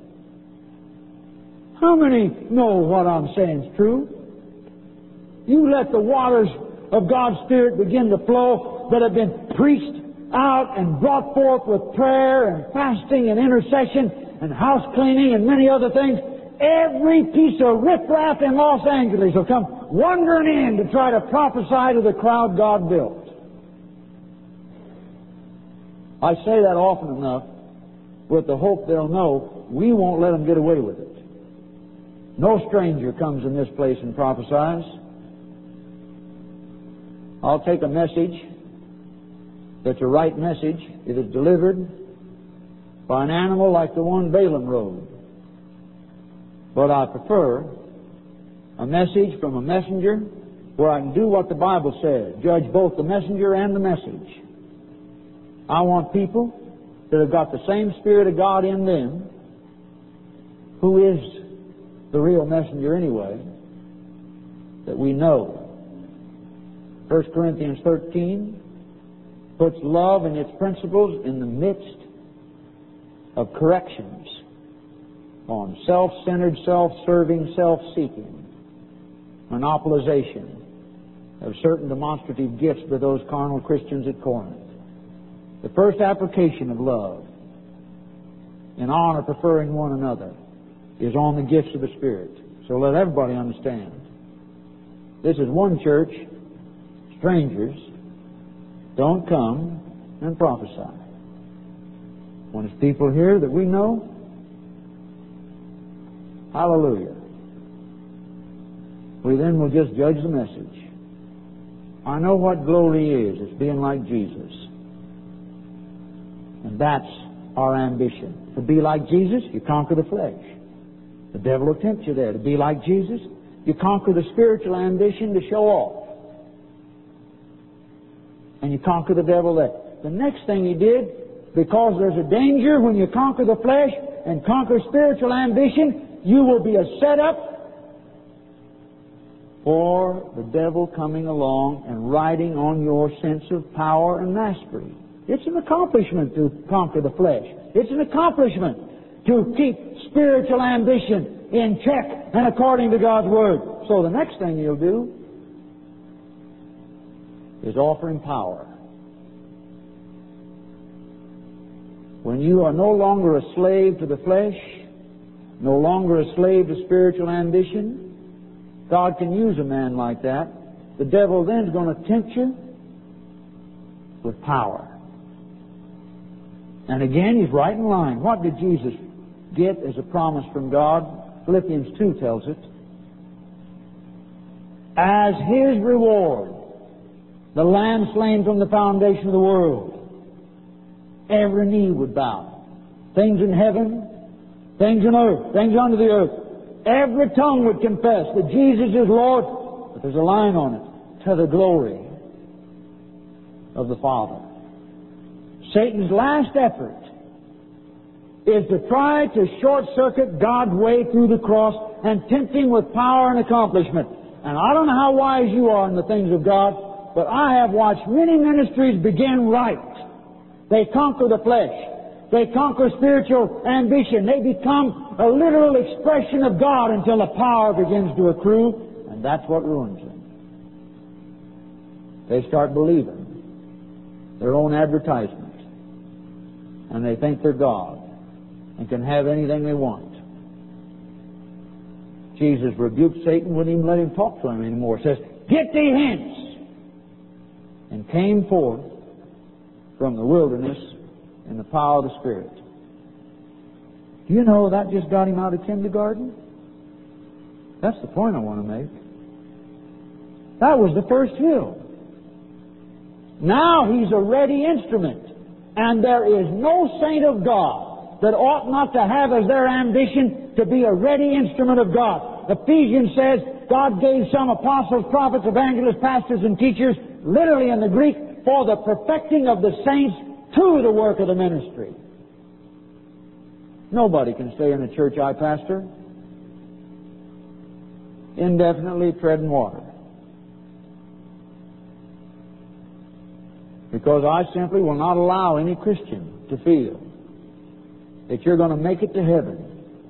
How many know what I'm saying is true? You let the waters of God's Spirit begin to flow that have been preached out and brought forth with prayer and fasting and intercession and house cleaning and many other things. Every piece of riffraff in Los Angeles will come wandering in to try to prophesy to the crowd God built. I say that often enough with the hope they'll know we won't let them get away with it. No stranger comes in this place and prophesies. I'll take a message that's a right message if it's delivered by an animal like the one Balaam rode. But I prefer a message from a messenger where I can do what the Bible says, judge both the messenger and the message. I want people that have got the same Spirit of God in them, who is the real messenger anyway, that we know. First Corinthians thirteen puts love and its principles in the midst of corrections on self-centered, self-serving, self-seeking, monopolization of certain demonstrative gifts by those carnal Christians at Corinth. The first application of love in honor, preferring one another, is on the gifts of the Spirit. So let everybody understand. This is one church. Strangers don't come and prophesy. When it's people here that we know, hallelujah. We then will just judge the message. I know what glory is. It's being like Jesus. And that's our ambition. To be like Jesus, you conquer the flesh. The devil will tempt you there. To be like Jesus, you conquer the spiritual ambition to show off. And you conquer the devil there. The next thing he did, because there's a danger when you conquer the flesh and conquer spiritual ambition, you will be a setup for the devil coming along and riding on your sense of power and mastery. It's an accomplishment to conquer the flesh. It's an accomplishment to keep spiritual ambition in check and according to God's Word. So the next thing you'll do is offering power. When you are no longer a slave to the flesh, no longer a slave to spiritual ambition. God can use a man like that. The devil then is going to tempt you with power. And again, he's right in line. What did Jesus get as a promise from God? Philippians two tells it. As His reward, the Lamb slain from the foundation of the world, every knee would bow. Things in heaven, things in earth, things under the earth. Every tongue would confess that Jesus is Lord, but there's a line on it, to the glory of the Father. Satan's last effort is to try to short-circuit God's way through the cross and tempt Him with power and accomplishment. And I don't know how wise you are in the things of God, but I have watched many ministries begin right. They conquer the flesh. They conquer spiritual ambition. They become a literal expression of God until the power begins to accrue, and that's what ruins them. They start believing their own advertisement, and they think they're God and can have anything they want. Jesus rebuked Satan, wouldn't even let him talk to him anymore. He says, "Get thee hence," and came forth from the wilderness in the power of the Spirit. Do you know that just got him out of kindergarten? That's the point I want to make. That was the first hill. Now he's a ready instrument, and there is no saint of God that ought not to have as their ambition to be a ready instrument of God. Ephesians says God gave some apostles, prophets, evangelists, pastors, and teachers, literally in the Greek, for the perfecting of the saints to the work of the ministry. Nobody can stay in the church I pastor indefinitely treading water, because I simply will not allow any Christian to feel that you're going to make it to heaven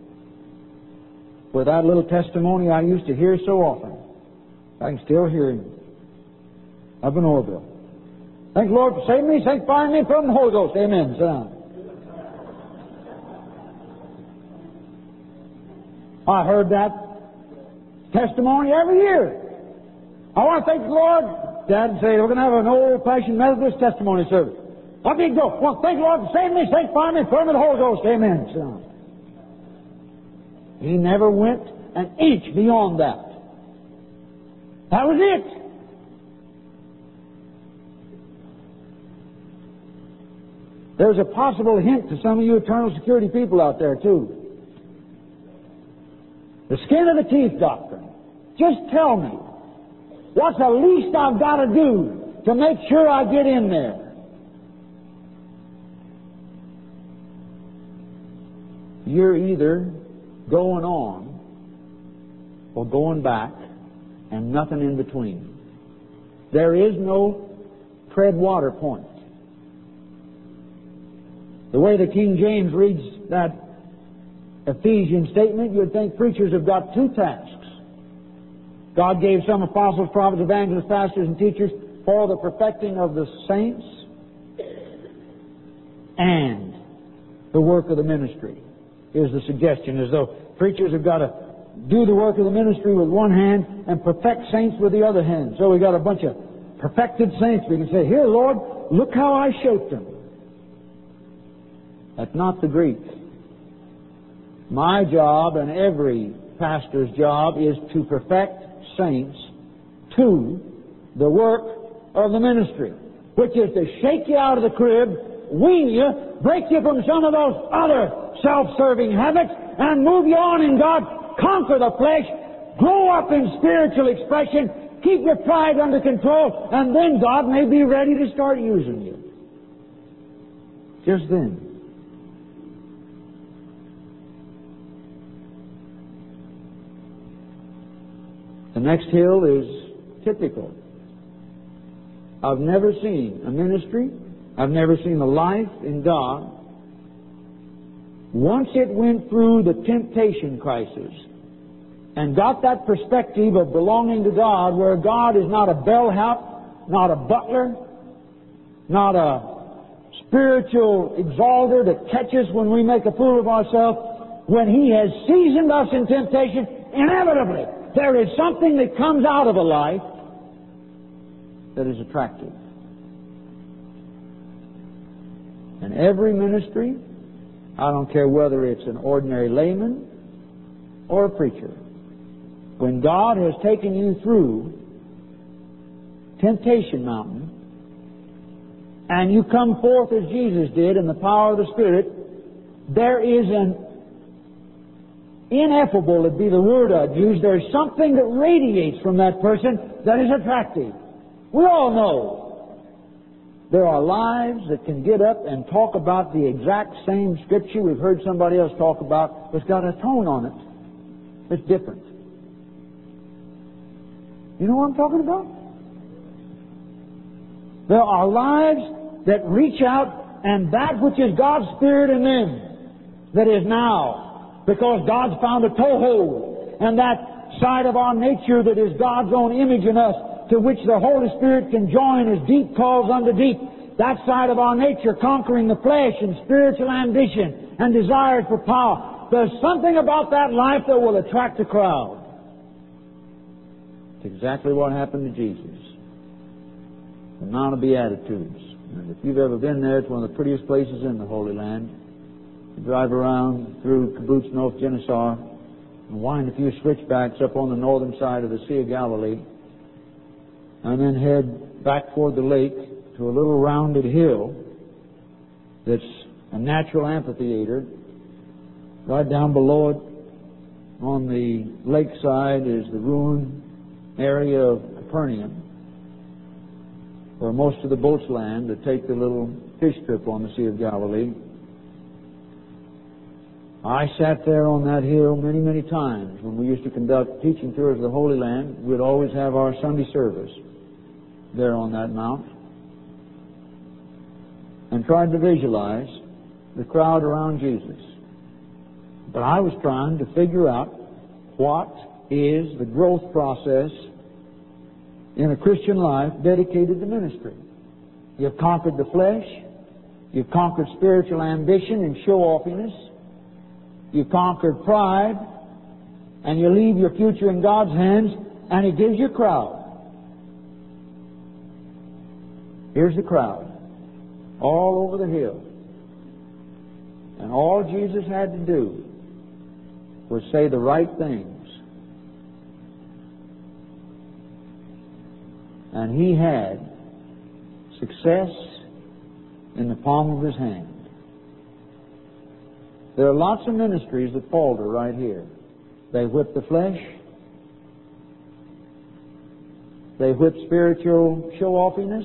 with that little testimony I used to hear so often. I can still hear him up in Orville. Thank the Lord for saving me, sanctifying me from the Holy Ghost. Amen. Sit down. I heard that testimony every year. I want to thank the Lord. Dad said, we're going to have an old-fashioned Methodist testimony service. What did he go? Well, thank the Lord for saving me, sanctifying me from the Holy Ghost. Amen. Sit down. He never went an inch beyond that. That was it. There's a possible hint to some of you eternal security people out there, too. The skin of the teeth doctrine. Just tell me, what's the least I've got to do to make sure I get in there? You're either going on or going back, and nothing in between. There is no tread water point. The way the King James reads that Ephesian statement, you'd think preachers have got two tasks. God gave some apostles, prophets, evangelists, pastors, and teachers for the perfecting of the saints and the work of the ministry. Here's the suggestion, as though preachers have got to do the work of the ministry with one hand and perfect saints with the other hand. So we got a bunch of perfected saints. We can say, here, Lord, look how I shaped them. That's not the Greek. My job and every pastor's job is to perfect saints to the work of the ministry, which is to shake you out of the crib, wean you, break you from some of those other self-serving habits, and move you on in God, conquer the flesh, grow up in spiritual expression, keep your pride under control, and then God may be ready to start using you. Just then. The next hill is typical. I've never seen a ministry, I've never seen a life in God, once it went through the temptation crisis and got that perspective of belonging to God, where God is not a bellhop, not a butler, not a spiritual exalter that catches when we make a fool of ourselves. when He has seasoned us in temptation, inevitably there is something that comes out of a life that is attractive. And every ministry, I don't care whether it's an ordinary layman or a preacher, when God has taken you through temptation mountain, and you come forth as Jesus did in the power of the Spirit, there is an ineffable, it'd be the word I'd use, there's something that radiates from that person that is attractive. We all know there are lives that can get up and talk about the exact same Scripture we've heard somebody else talk about, but it's got a tone on it that's different. You know what I'm talking about? There are lives that reach out, and that which is God's Spirit in them, that is now, because God's found a toehold, and that side of our nature that is God's own image in us, to which the Holy Spirit can join as deep calls unto deep. That side of our nature conquering the flesh and spiritual ambition and desire for power. There's something about that life that will attract a crowd. It's exactly what happened to Jesus. The Mount of Beatitudes. And if you've ever been there, it's one of the prettiest places in the Holy Land. You drive around through Kibbutz North Genesar and wind a few switchbacks up on the northern side of the Sea of Galilee, and then head back toward the lake to a little rounded hill that's a natural amphitheater. Right down below it on the lakeside is the ruined area of Capernaum, where most of the boats land that take the little fish trip on the Sea of Galilee. I sat there on that hill many, many times when we used to conduct teaching tours of the Holy Land. We'd always have our Sunday service there on that mount, and tried to visualize the crowd around Jesus. But I was trying to figure out what is the growth process in a Christian life dedicated to ministry. You've conquered the flesh, you've conquered spiritual ambition and show-offiness, you've conquered pride, and you leave your future in God's hands, and He gives you a crowd. Here's the crowd, all over the hill. And all Jesus had to do was say the right things. And He had success in the palm of His hand. There are lots of ministries that falter right here. They whip the flesh. They whip spiritual show-offiness.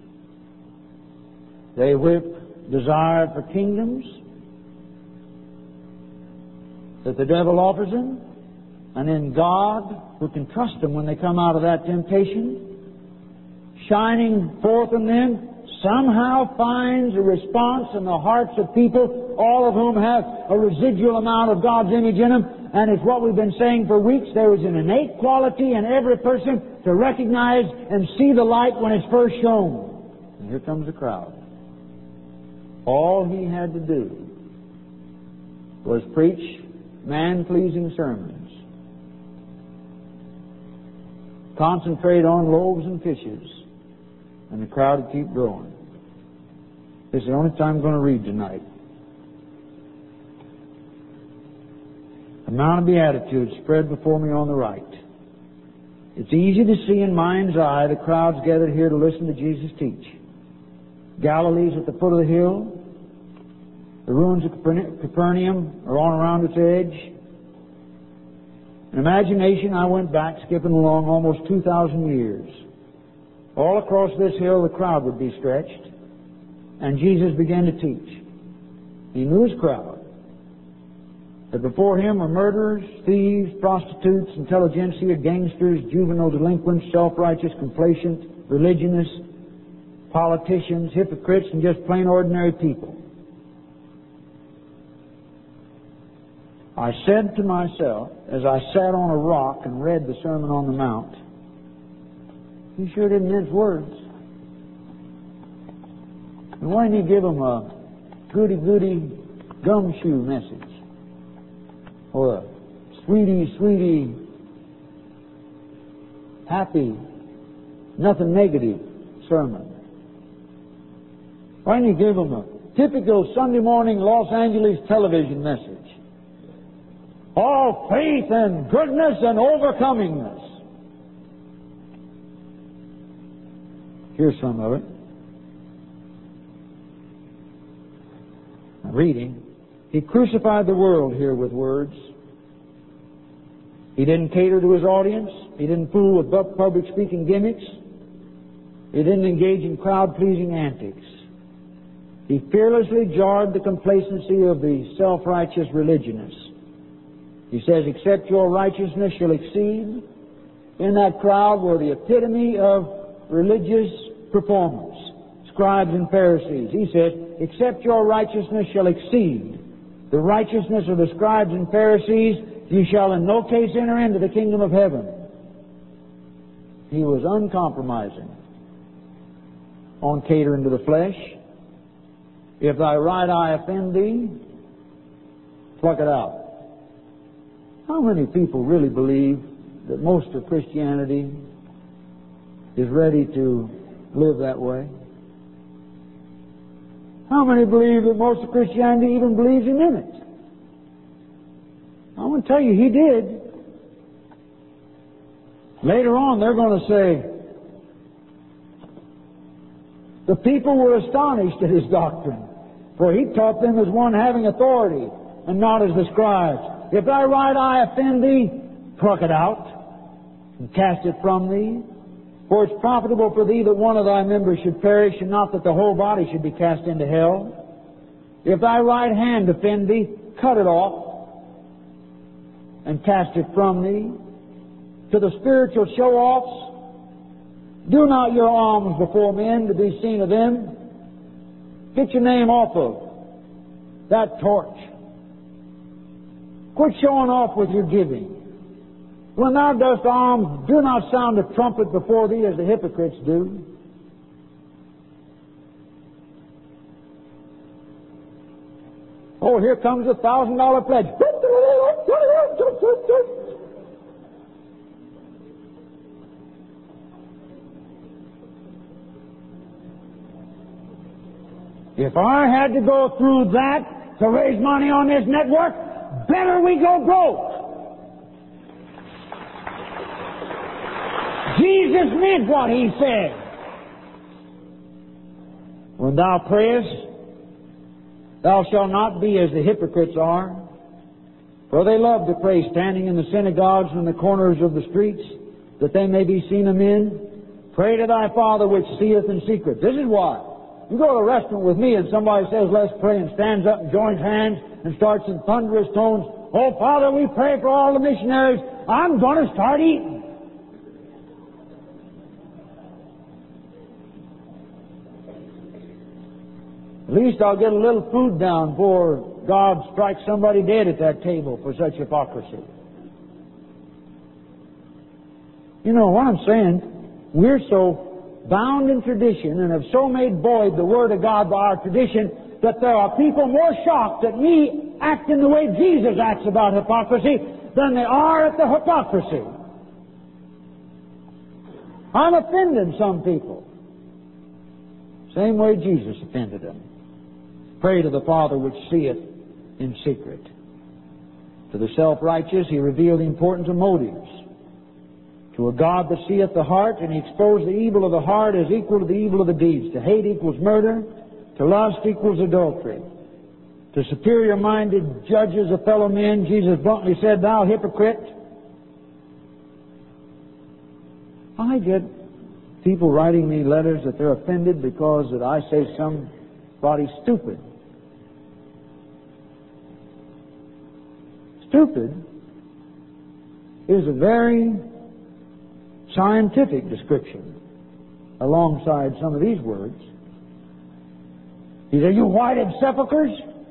They whip desire for kingdoms that the devil offers them. And then God, who can trust them when they come out of that temptation, shining forth in them, somehow finds a response in the hearts of people, all of whom have a residual amount of God's image in them. And it's what we've been saying for weeks. There is an innate quality in every person to recognize and see the light when it's first shown. And here comes the crowd. All he had to do was preach man-pleasing sermons, concentrate on loaves and fishes, and the crowd would keep growing. This is the only time I'm going to read tonight. The Mount of Beatitudes spread before me on the right. It's easy to see in mind's eye the crowds gathered here to listen to Jesus teach. Galilee's at the foot of the hill. The ruins of Capernaum are on around its edge. In imagination, I went back, skipping along almost two thousand years. All across this hill, the crowd would be stretched, and Jesus began to teach. He knew his crowd, that before him were murderers, thieves, prostitutes, intelligentsia, gangsters, juvenile delinquents, self-righteous, complacent, religionists, politicians, hypocrites, and just plain ordinary people. I said to myself, as I sat on a rock and read the Sermon on the Mount, he sure didn't mince words. And why didn't he give them a goody-goody gumshoe message? or a sweetie, sweetie, happy, nothing negative sermon. Why don't you give them a typical Sunday morning Los Angeles television message? All faith and goodness and overcomingness. Here's some of it. Reading. He crucified the world here with words. He didn't cater to his audience. He didn't fool with public speaking gimmicks. He didn't engage in crowd-pleasing antics. He fearlessly jarred the complacency of the self-righteous religionists. He says, except your righteousness shall exceed. In that crowd were the epitome of religious performance, scribes and Pharisees. He says, except your righteousness shall exceed the righteousness of the scribes and Pharisees, you shall in no case enter into the kingdom of heaven. He was uncompromising on catering to the flesh. If thy right eye offend thee, pluck it out. How many people really believe that most of Christianity is ready to live that way? How many believe that most of Christianity even believes him in it? I want to tell you, he did. Later on, they're going to say, the people were astonished at his doctrine, for he taught them as one having authority, and not as the scribes. If thy right eye offend thee, pluck it out, and cast it from thee. For it's profitable for thee that one of thy members should perish, and not that the whole body should be cast into hell. If thy right hand offend thee, cut it off, and cast it from thee. To the spiritual show-offs, do not your alms before men to be seen of them. Get your name off of that torch. Quit showing off with your giving. When thou dost alms, do not sound a trumpet before thee as the hypocrites do. Oh, here comes a thousand dollar pledge. If I had to go through that to raise money on this network, better we go broke. Jesus meant what he said. When thou prayest, thou shalt not be as the hypocrites are, for they love to pray standing in the synagogues and in the corners of the streets, that they may be seen of men. Pray to thy Father which seeth in secret. This is why. You go to a restaurant with me and somebody says, let's pray, and stands up and joins hands and starts in thunderous tones, oh, Father, we pray for all the missionaries. I'm going to start eating. At least I'll get a little food down before God strikes somebody dead at that table for such hypocrisy. You know what I'm saying? We're so bound in tradition and have so made void the Word of God by our tradition that there are people more shocked that we act in the way Jesus acts about hypocrisy than they are at the hypocrisy. I'm offending some people. Same way Jesus offended them. Pray to the Father which seeth in secret. To the self-righteous he revealed the importance of motives. To a God that seeth the heart, and he exposed the evil of the heart as equal to the evil of the deeds. To hate equals murder. To lust equals adultery. To superior-minded judges of fellow men, Jesus bluntly said, thou hypocrite. I get people writing me letters that they're offended because that I say somebody's stupid. Stupid is a very scientific description alongside some of these words. He said, you whited sepulchres,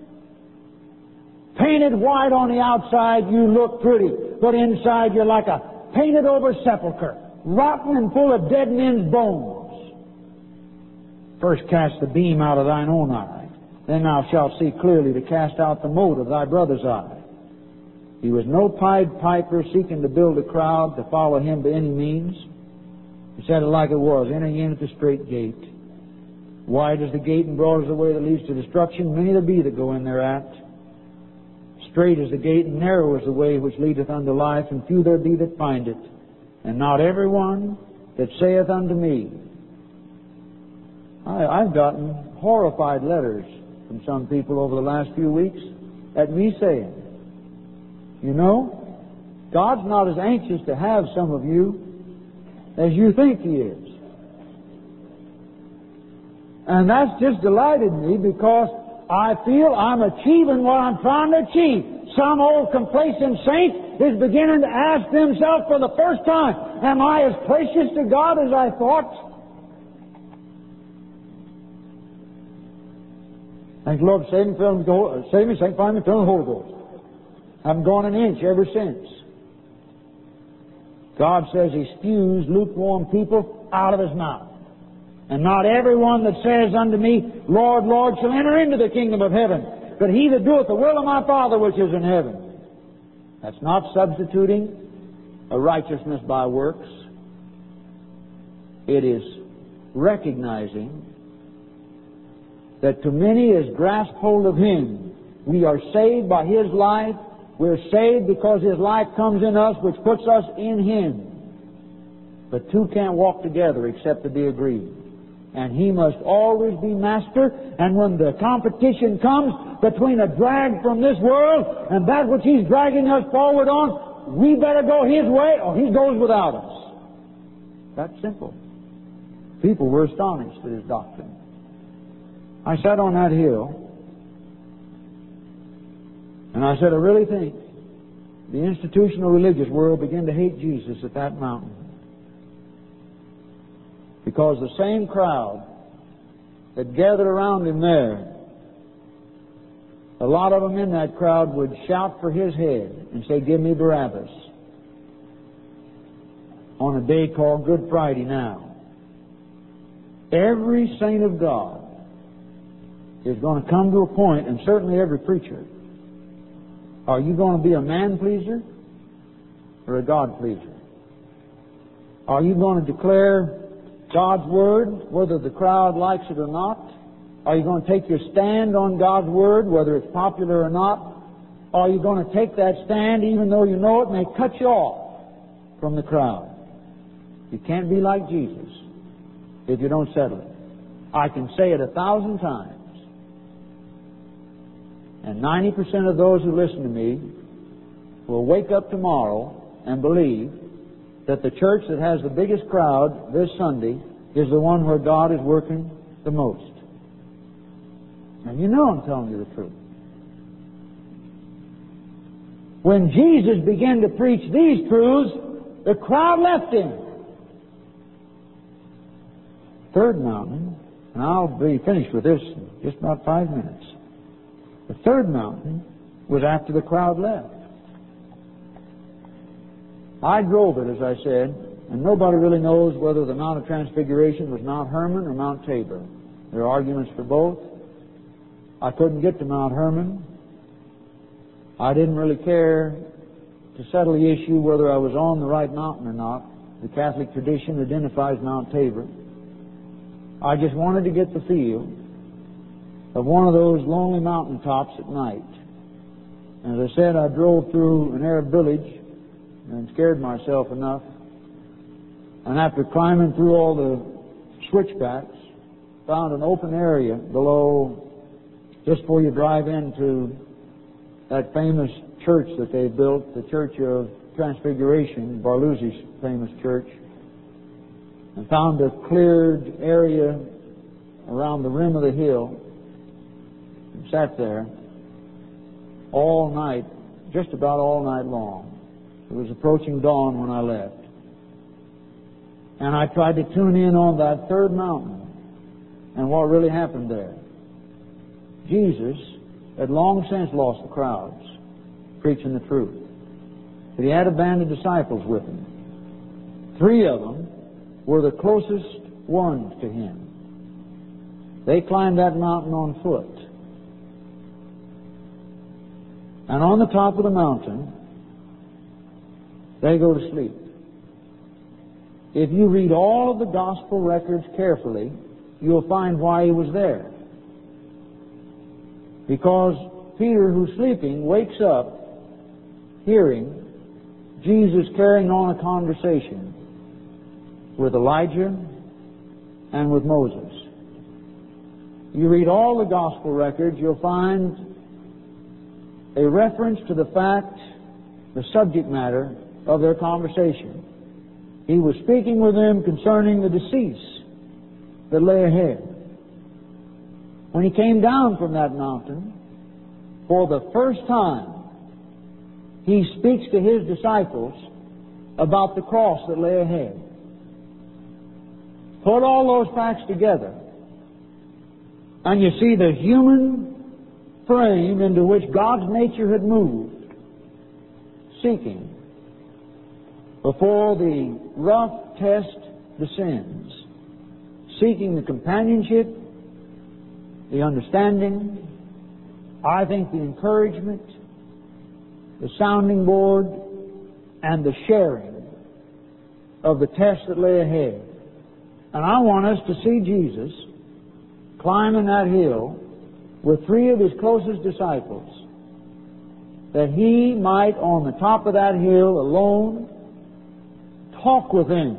painted white on the outside, you look pretty, but inside you're like a painted over sepulchre, rotten and full of dead men's bones. First cast the beam out of thine own eye, then thou shalt see clearly to cast out the mote of thy brother's eye. He was no Pied Piper seeking to build a crowd to follow Him by any means. He said it like it was, enter ye in at the straight gate. Wide is the gate and broad is the way that leads to destruction. Many there be that go in thereat. Straight is the gate and narrow is the way which leadeth unto life, and few there be that find it. And not every one that saith unto me. I, I've gotten horrified letters from some people over the last few weeks at me saying, you know, God's not as anxious to have some of you as you think He is. And that's just delighted me because I feel I'm achieving what I'm trying to achieve. Some old complacent saint is beginning to ask himself for the first time, am I as precious to God as I thought? Thank the Lord, save me, fill me, go, save me, sanctify me, fill me, Holy Ghost. I haven't gone an inch ever since. God says He spews lukewarm people out of His mouth. And not everyone that says unto me, Lord, Lord, shall enter into the kingdom of heaven, but he that doeth the will of my Father which is in heaven. That's not substituting a righteousness by works. It is recognizing that to many is grasp hold of Him. We are saved by His life. We're saved because His life comes in us, which puts us in Him. But two can't walk together except to be agreed. And He must always be master. And when the competition comes between a drag from this world and that which He's dragging us forward on, we better go His way or He goes without us. That's simple. People were astonished at His doctrine. I sat on that hill and I said, I really think the institutional religious world began to hate Jesus at that mountain. Because the same crowd that gathered around Him there, a lot of them in that crowd would shout for His head and say, give me Barabbas, on a day called Good Friday now. Every saint of God is going to come to a point, and certainly every preacher, are you going to be a man-pleaser or a God-pleaser? Are you going to declare God's Word, whether the crowd likes it or not? Are you going to take your stand on God's Word, whether it's popular or not? Are you going to take that stand even though you know it may cut you off from the crowd? You can't be like Jesus if you don't settle it. I can say it a thousand times. And ninety percent of those who listen to me will wake up tomorrow and believe that the church that has the biggest crowd this Sunday is the one where God is working the most. And you know I'm telling you the truth. When Jesus began to preach these truths, the crowd left Him. Third mountain, and I'll be finished with this in just about five minutes. The third mountain was after the crowd left. I drove it, as I said, and nobody really knows whether the Mount of Transfiguration was Mount Hermon or Mount Tabor. There are arguments for both. I couldn't get to Mount Hermon. I didn't really care to settle the issue whether I was on the right mountain or not. The Catholic tradition identifies Mount Tabor. I just wanted to get the feel of one of those lonely mountaintops at night. And as I said, I drove through an Arab village and scared myself enough. And after climbing through all the switchbacks, found an open area below, just before you drive into that famous church that they built, the Church of Transfiguration, Barluzzi's famous church, and found a cleared area around the rim of the hill, and sat there all night, just about all night long. It was approaching dawn when I left. And I tried to tune in on that third mountain and what really happened there. Jesus had long since lost the crowds preaching the truth. But He had a band of disciples with Him. Three of them were the closest ones to Him. They climbed that mountain on foot. And on the top of the mountain, They go to sleep. If you read all of the gospel records carefully, you'll find why he was there. Because Peter, who's sleeping, wakes up hearing Jesus carrying on a conversation with Elijah and with Moses. You read all the gospel records, you'll find a reference to the fact, the subject matter of their conversation. He was speaking with them concerning the decease that lay ahead. When he came down from that mountain, for the first time, he speaks to his disciples about the cross that lay ahead. Put all those facts together, and you see the human frame into which God's nature had moved, seeking before the rough test descends, seeking the companionship, the understanding, I think the encouragement, the sounding board, and the sharing of the test that lay ahead. And I want us to see Jesus climbing that hill with three of his closest disciples, that he might, on the top of that hill alone, talk with them,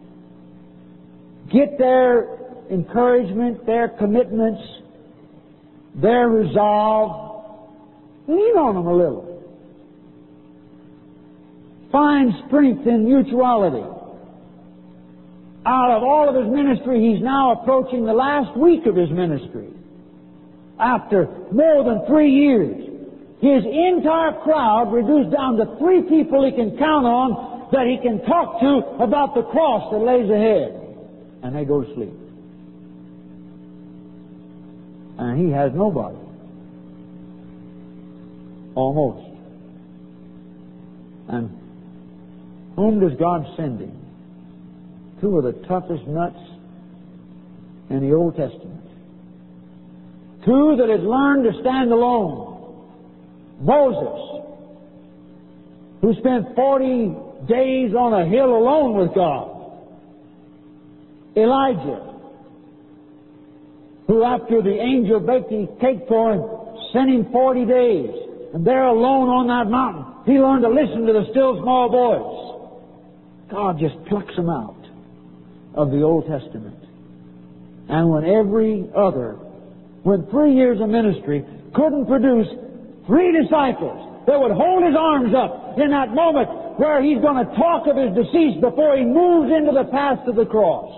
get their encouragement, their commitments, their resolve, lean on them a little. Find strength in mutuality. Out of all of his ministry, he's now approaching the last week of his ministry. After more than three years, his entire crowd reduced down to three people he can count on that he can talk to about the cross that lays ahead. And they go to sleep. And he has nobody. Almost. And whom does God send him? Two of the toughest nuts in the Old Testament. Two that had learned to stand alone. Moses, who spent forty days on a hill alone with God. Elijah, who after the angel baked his cake for him, sent him forty days. And there alone on that mountain, he learned to listen to the still small voice. God just plucks them out of the Old Testament. And when every other, when three years of ministry couldn't produce three disciples that would hold his arms up in that moment where he's going to talk of his decease before he moves into the path of the cross.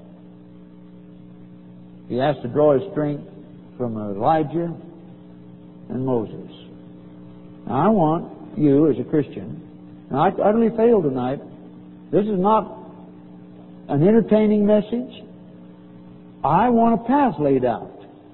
He has to draw his strength from Elijah and Moses. Now, I want you as a Christian, and I utterly failed tonight. This is not an entertaining message. I want a path laid out.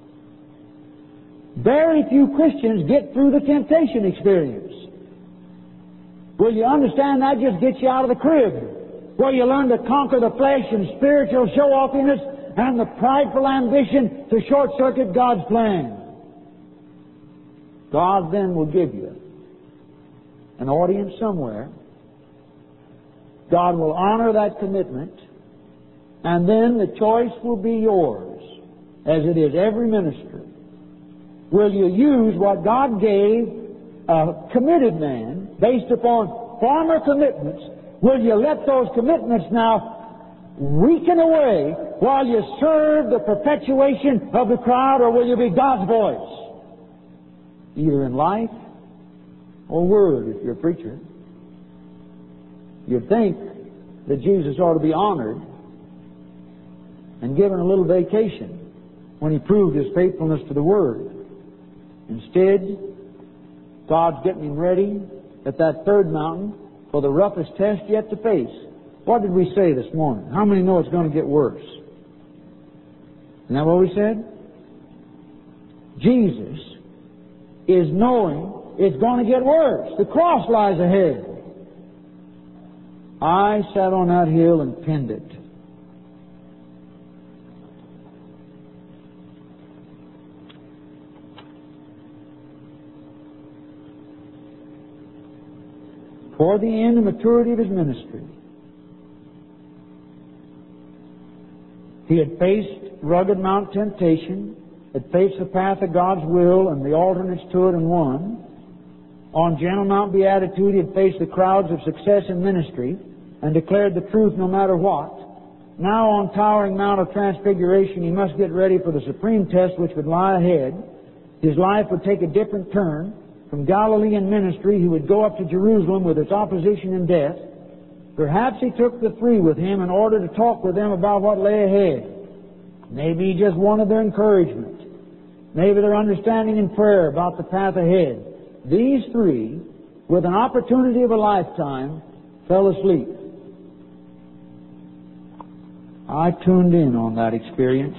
Very few Christians get through the temptation experience. Will you understand that just gets you out of the crib? Where you learn to conquer the flesh and spiritual show-offiness and the prideful ambition to short-circuit God's plan. God then will give you an audience somewhere. God will honor that commitment, and then the choice will be yours, as it is every ministry. Will you use what God gave a committed man based upon former commitments? Will you let those commitments now weaken away while you serve the perpetuation of the crowd, or will you be God's voice? Either in life or word, if you're a preacher. You'd think that Jesus ought to be honored and given a little vacation when he proved his faithfulness to the Word. Instead, God's getting him ready at that third mountain for the roughest test yet to face. What did we say this morning? How many know it's going to get worse? Isn't that what we said? Jesus is knowing it's going to get worse. The cross lies ahead. I sat on that hill and pinned it. toward the end and maturity of his ministry. He had faced rugged Mount Temptation, had faced the path of God's will and the alternates to it and won. On gentle Mount Beatitude, he had faced the crowds of success in ministry and declared the truth no matter what. Now on towering Mount of Transfiguration, he must get ready for the supreme test which would lie ahead. His life would take a different turn. From Galilean ministry, he would go up to Jerusalem with its opposition and death. Perhaps he took the three with him in order to talk with them about what lay ahead. Maybe he just wanted their encouragement. Maybe their understanding in prayer about the path ahead. These three, with an opportunity of a lifetime, fell asleep. I tuned in on that experience.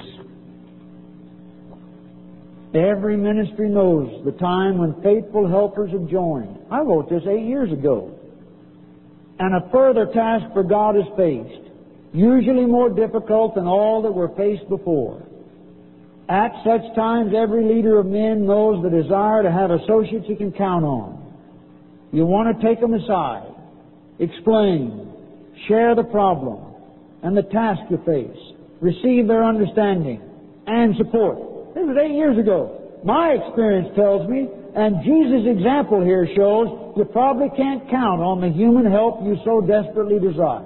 Every ministry knows the time when faithful helpers have joined. I wrote this eight years ago. And a further task for God is faced, usually more difficult than all that were faced before. At such times, every leader of men knows the desire to have associates he can count on. You want to take them aside, explain, share the problem and the task you face, receive their understanding and support. This was eight years ago. My experience tells me, and Jesus' example here shows, you probably can't count on the human help you so desperately desire.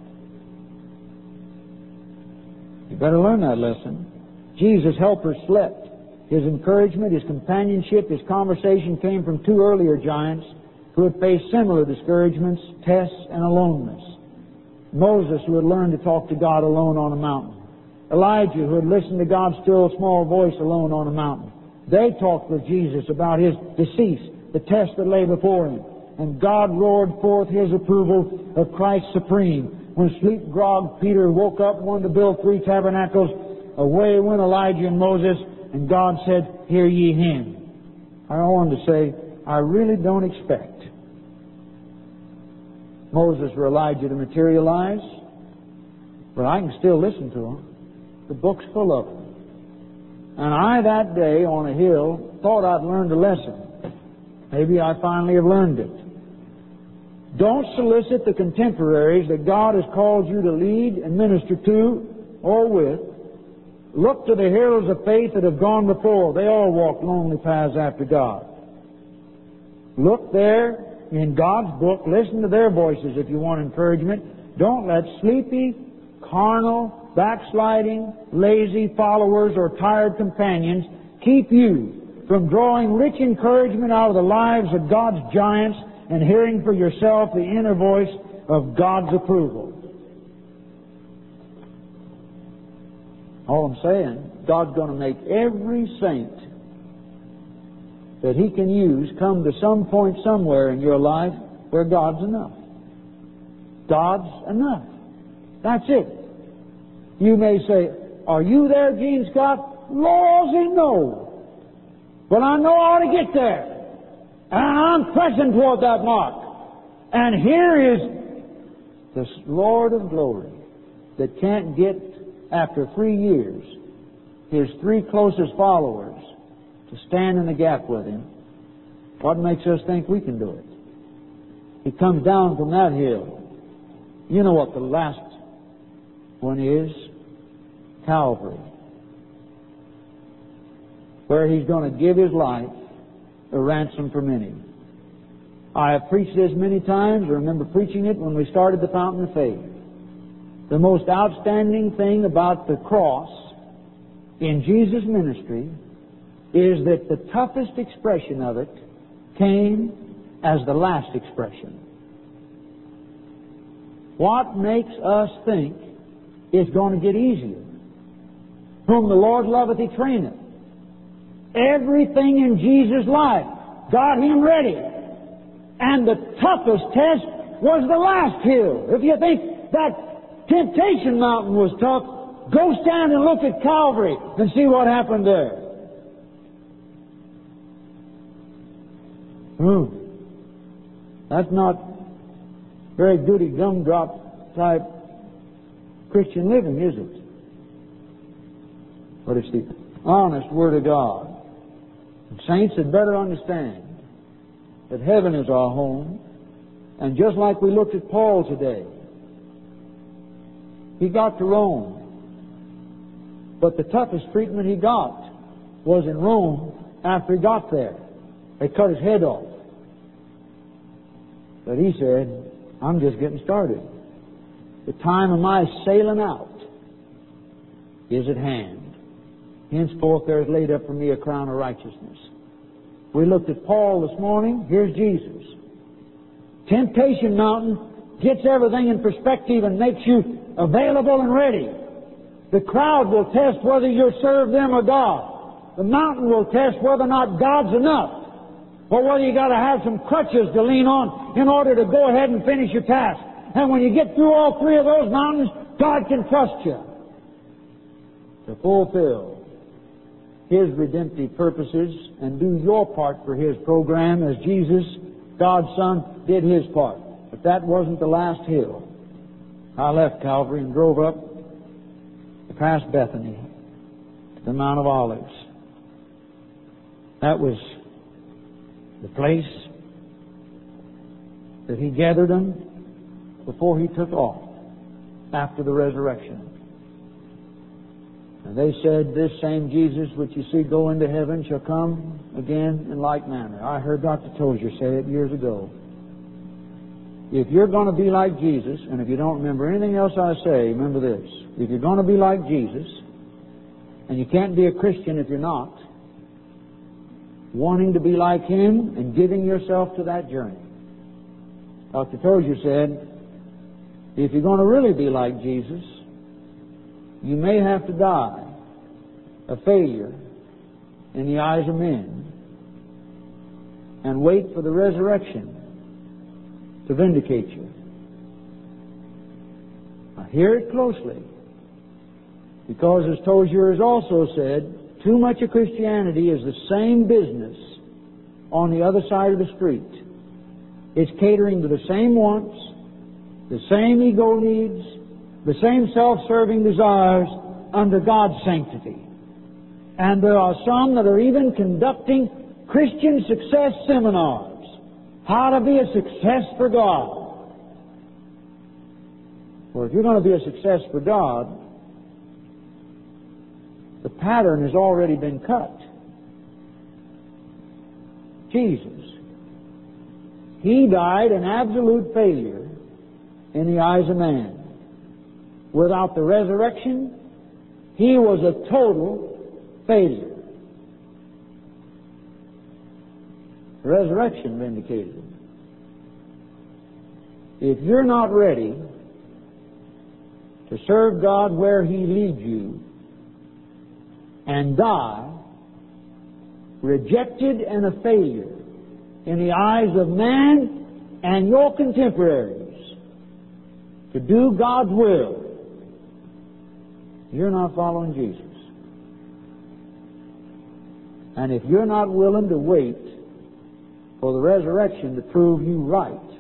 You better learn that lesson. Jesus' helpers slept. His encouragement, his companionship, his conversation came from two earlier giants who had faced similar discouragements, tests, and aloneness. Moses, who had learned to talk to God alone on a mountain. Elijah, who had listened to God's still small voice alone on a mountain. They talked with Jesus about his decease, the test that lay before him. And God roared forth his approval of Christ supreme. When sleep-grogged Peter woke up and wanted to build three tabernacles, away went Elijah and Moses, and God said, "Hear ye him." I wanted to say, I really don't expect Moses or Elijah to materialize, but I can still listen to them. The book's full of them. And I, that day on a hill, thought I'd learned a lesson. Maybe I finally have learned it. Don't solicit the contemporaries that God has called you to lead and minister to or with. Look to the heroes of faith that have gone before. They all walked lonely paths after God. Look there in God's book. Listen to their voices if you want encouragement. Don't let sleepy, carnal, backsliding, lazy followers or tired companions keep you from drawing rich encouragement out of the lives of God's giants and hearing for yourself the inner voice of God's approval. All I'm saying, God's going to make every saint that He can use come to some point somewhere in your life where God's enough. God's enough. That's it. You may say, "Are you there, Gene Scott?" Lawsy, no. But I know I ought to get there. And I'm pressing toward that mark. And here is the Lord of glory that can't get, after three years, His three closest followers to stand in the gap with Him. What makes us think we can do it? He comes down from that hill. You know what the last one is? Calvary. Where He's going to give His life a ransom for many. I have preached this many times. I remember preaching it when we started the Fountain of Faith. The most outstanding thing about the cross in Jesus' ministry is that the toughest expression of it came as the last expression. What makes us think it's going to get easier? Whom the Lord loveth, He traineth. Everything in Jesus' life got Him ready. And the toughest test was the last hill. If you think that temptation mountain was tough, go stand and look at Calvary and see what happened there. Hmm. That's not very goody gumdrop type Christian living, is it? But it's the honest Word of God. And saints had better understand that heaven is our home, And just like we looked at Paul today, he got to Rome. But the toughest treatment he got was in Rome after he got there. They cut his head off. But he said, I'm just getting started. The time of my sailing out is at hand. Henceforth there is laid up for me a crown of righteousness. We looked at Paul this morning. Here's Jesus. Temptation Mountain gets everything in perspective and makes you available and ready. The crowd will test whether you'll serve them or God. The mountain will test whether or not God's enough, or whether you got to have some crutches to lean on in order to go ahead and finish your task. And when you get through all three of those mountains, God can trust you to fulfill His redemptive purposes and do your part for His program as Jesus, God's Son, did His part. But that wasn't the last hill. I left Calvary and drove up past Bethany to the Mount of Olives. That was the place that He gathered them before He took off after the resurrection. And they said, this same Jesus which you see go into heaven shall come again in like manner. I heard Doctor Tozier say it years ago. If you're going to be like Jesus, and if you don't remember anything else I say, remember this. If you're going to be like Jesus, and you can't be a Christian if you're not, wanting to be like Him and giving yourself to that journey. Doctor Tozier said, if you're going to really be like Jesus, you may have to die a failure in the eyes of men and wait for the resurrection to vindicate you. Now hear it closely, because as Tozier has also said, too much of Christianity is the same business on the other side of the street. It's catering to the same wants, the same ego needs, the same self-serving desires under God's sanctity. And there are some that are even conducting Christian success seminars. How to be a success for God. Well, if you're going to be a success for God, the pattern has already been cut. Jesus. He died an absolute failure in the eyes of man. Without the resurrection, He was a total failure. The resurrection vindicated Him. If you're not ready to serve God where He leads you and die rejected and a failure in the eyes of man and your contemporaries to do God's will, you're not following Jesus. And if you're not willing to wait for the resurrection to prove you right,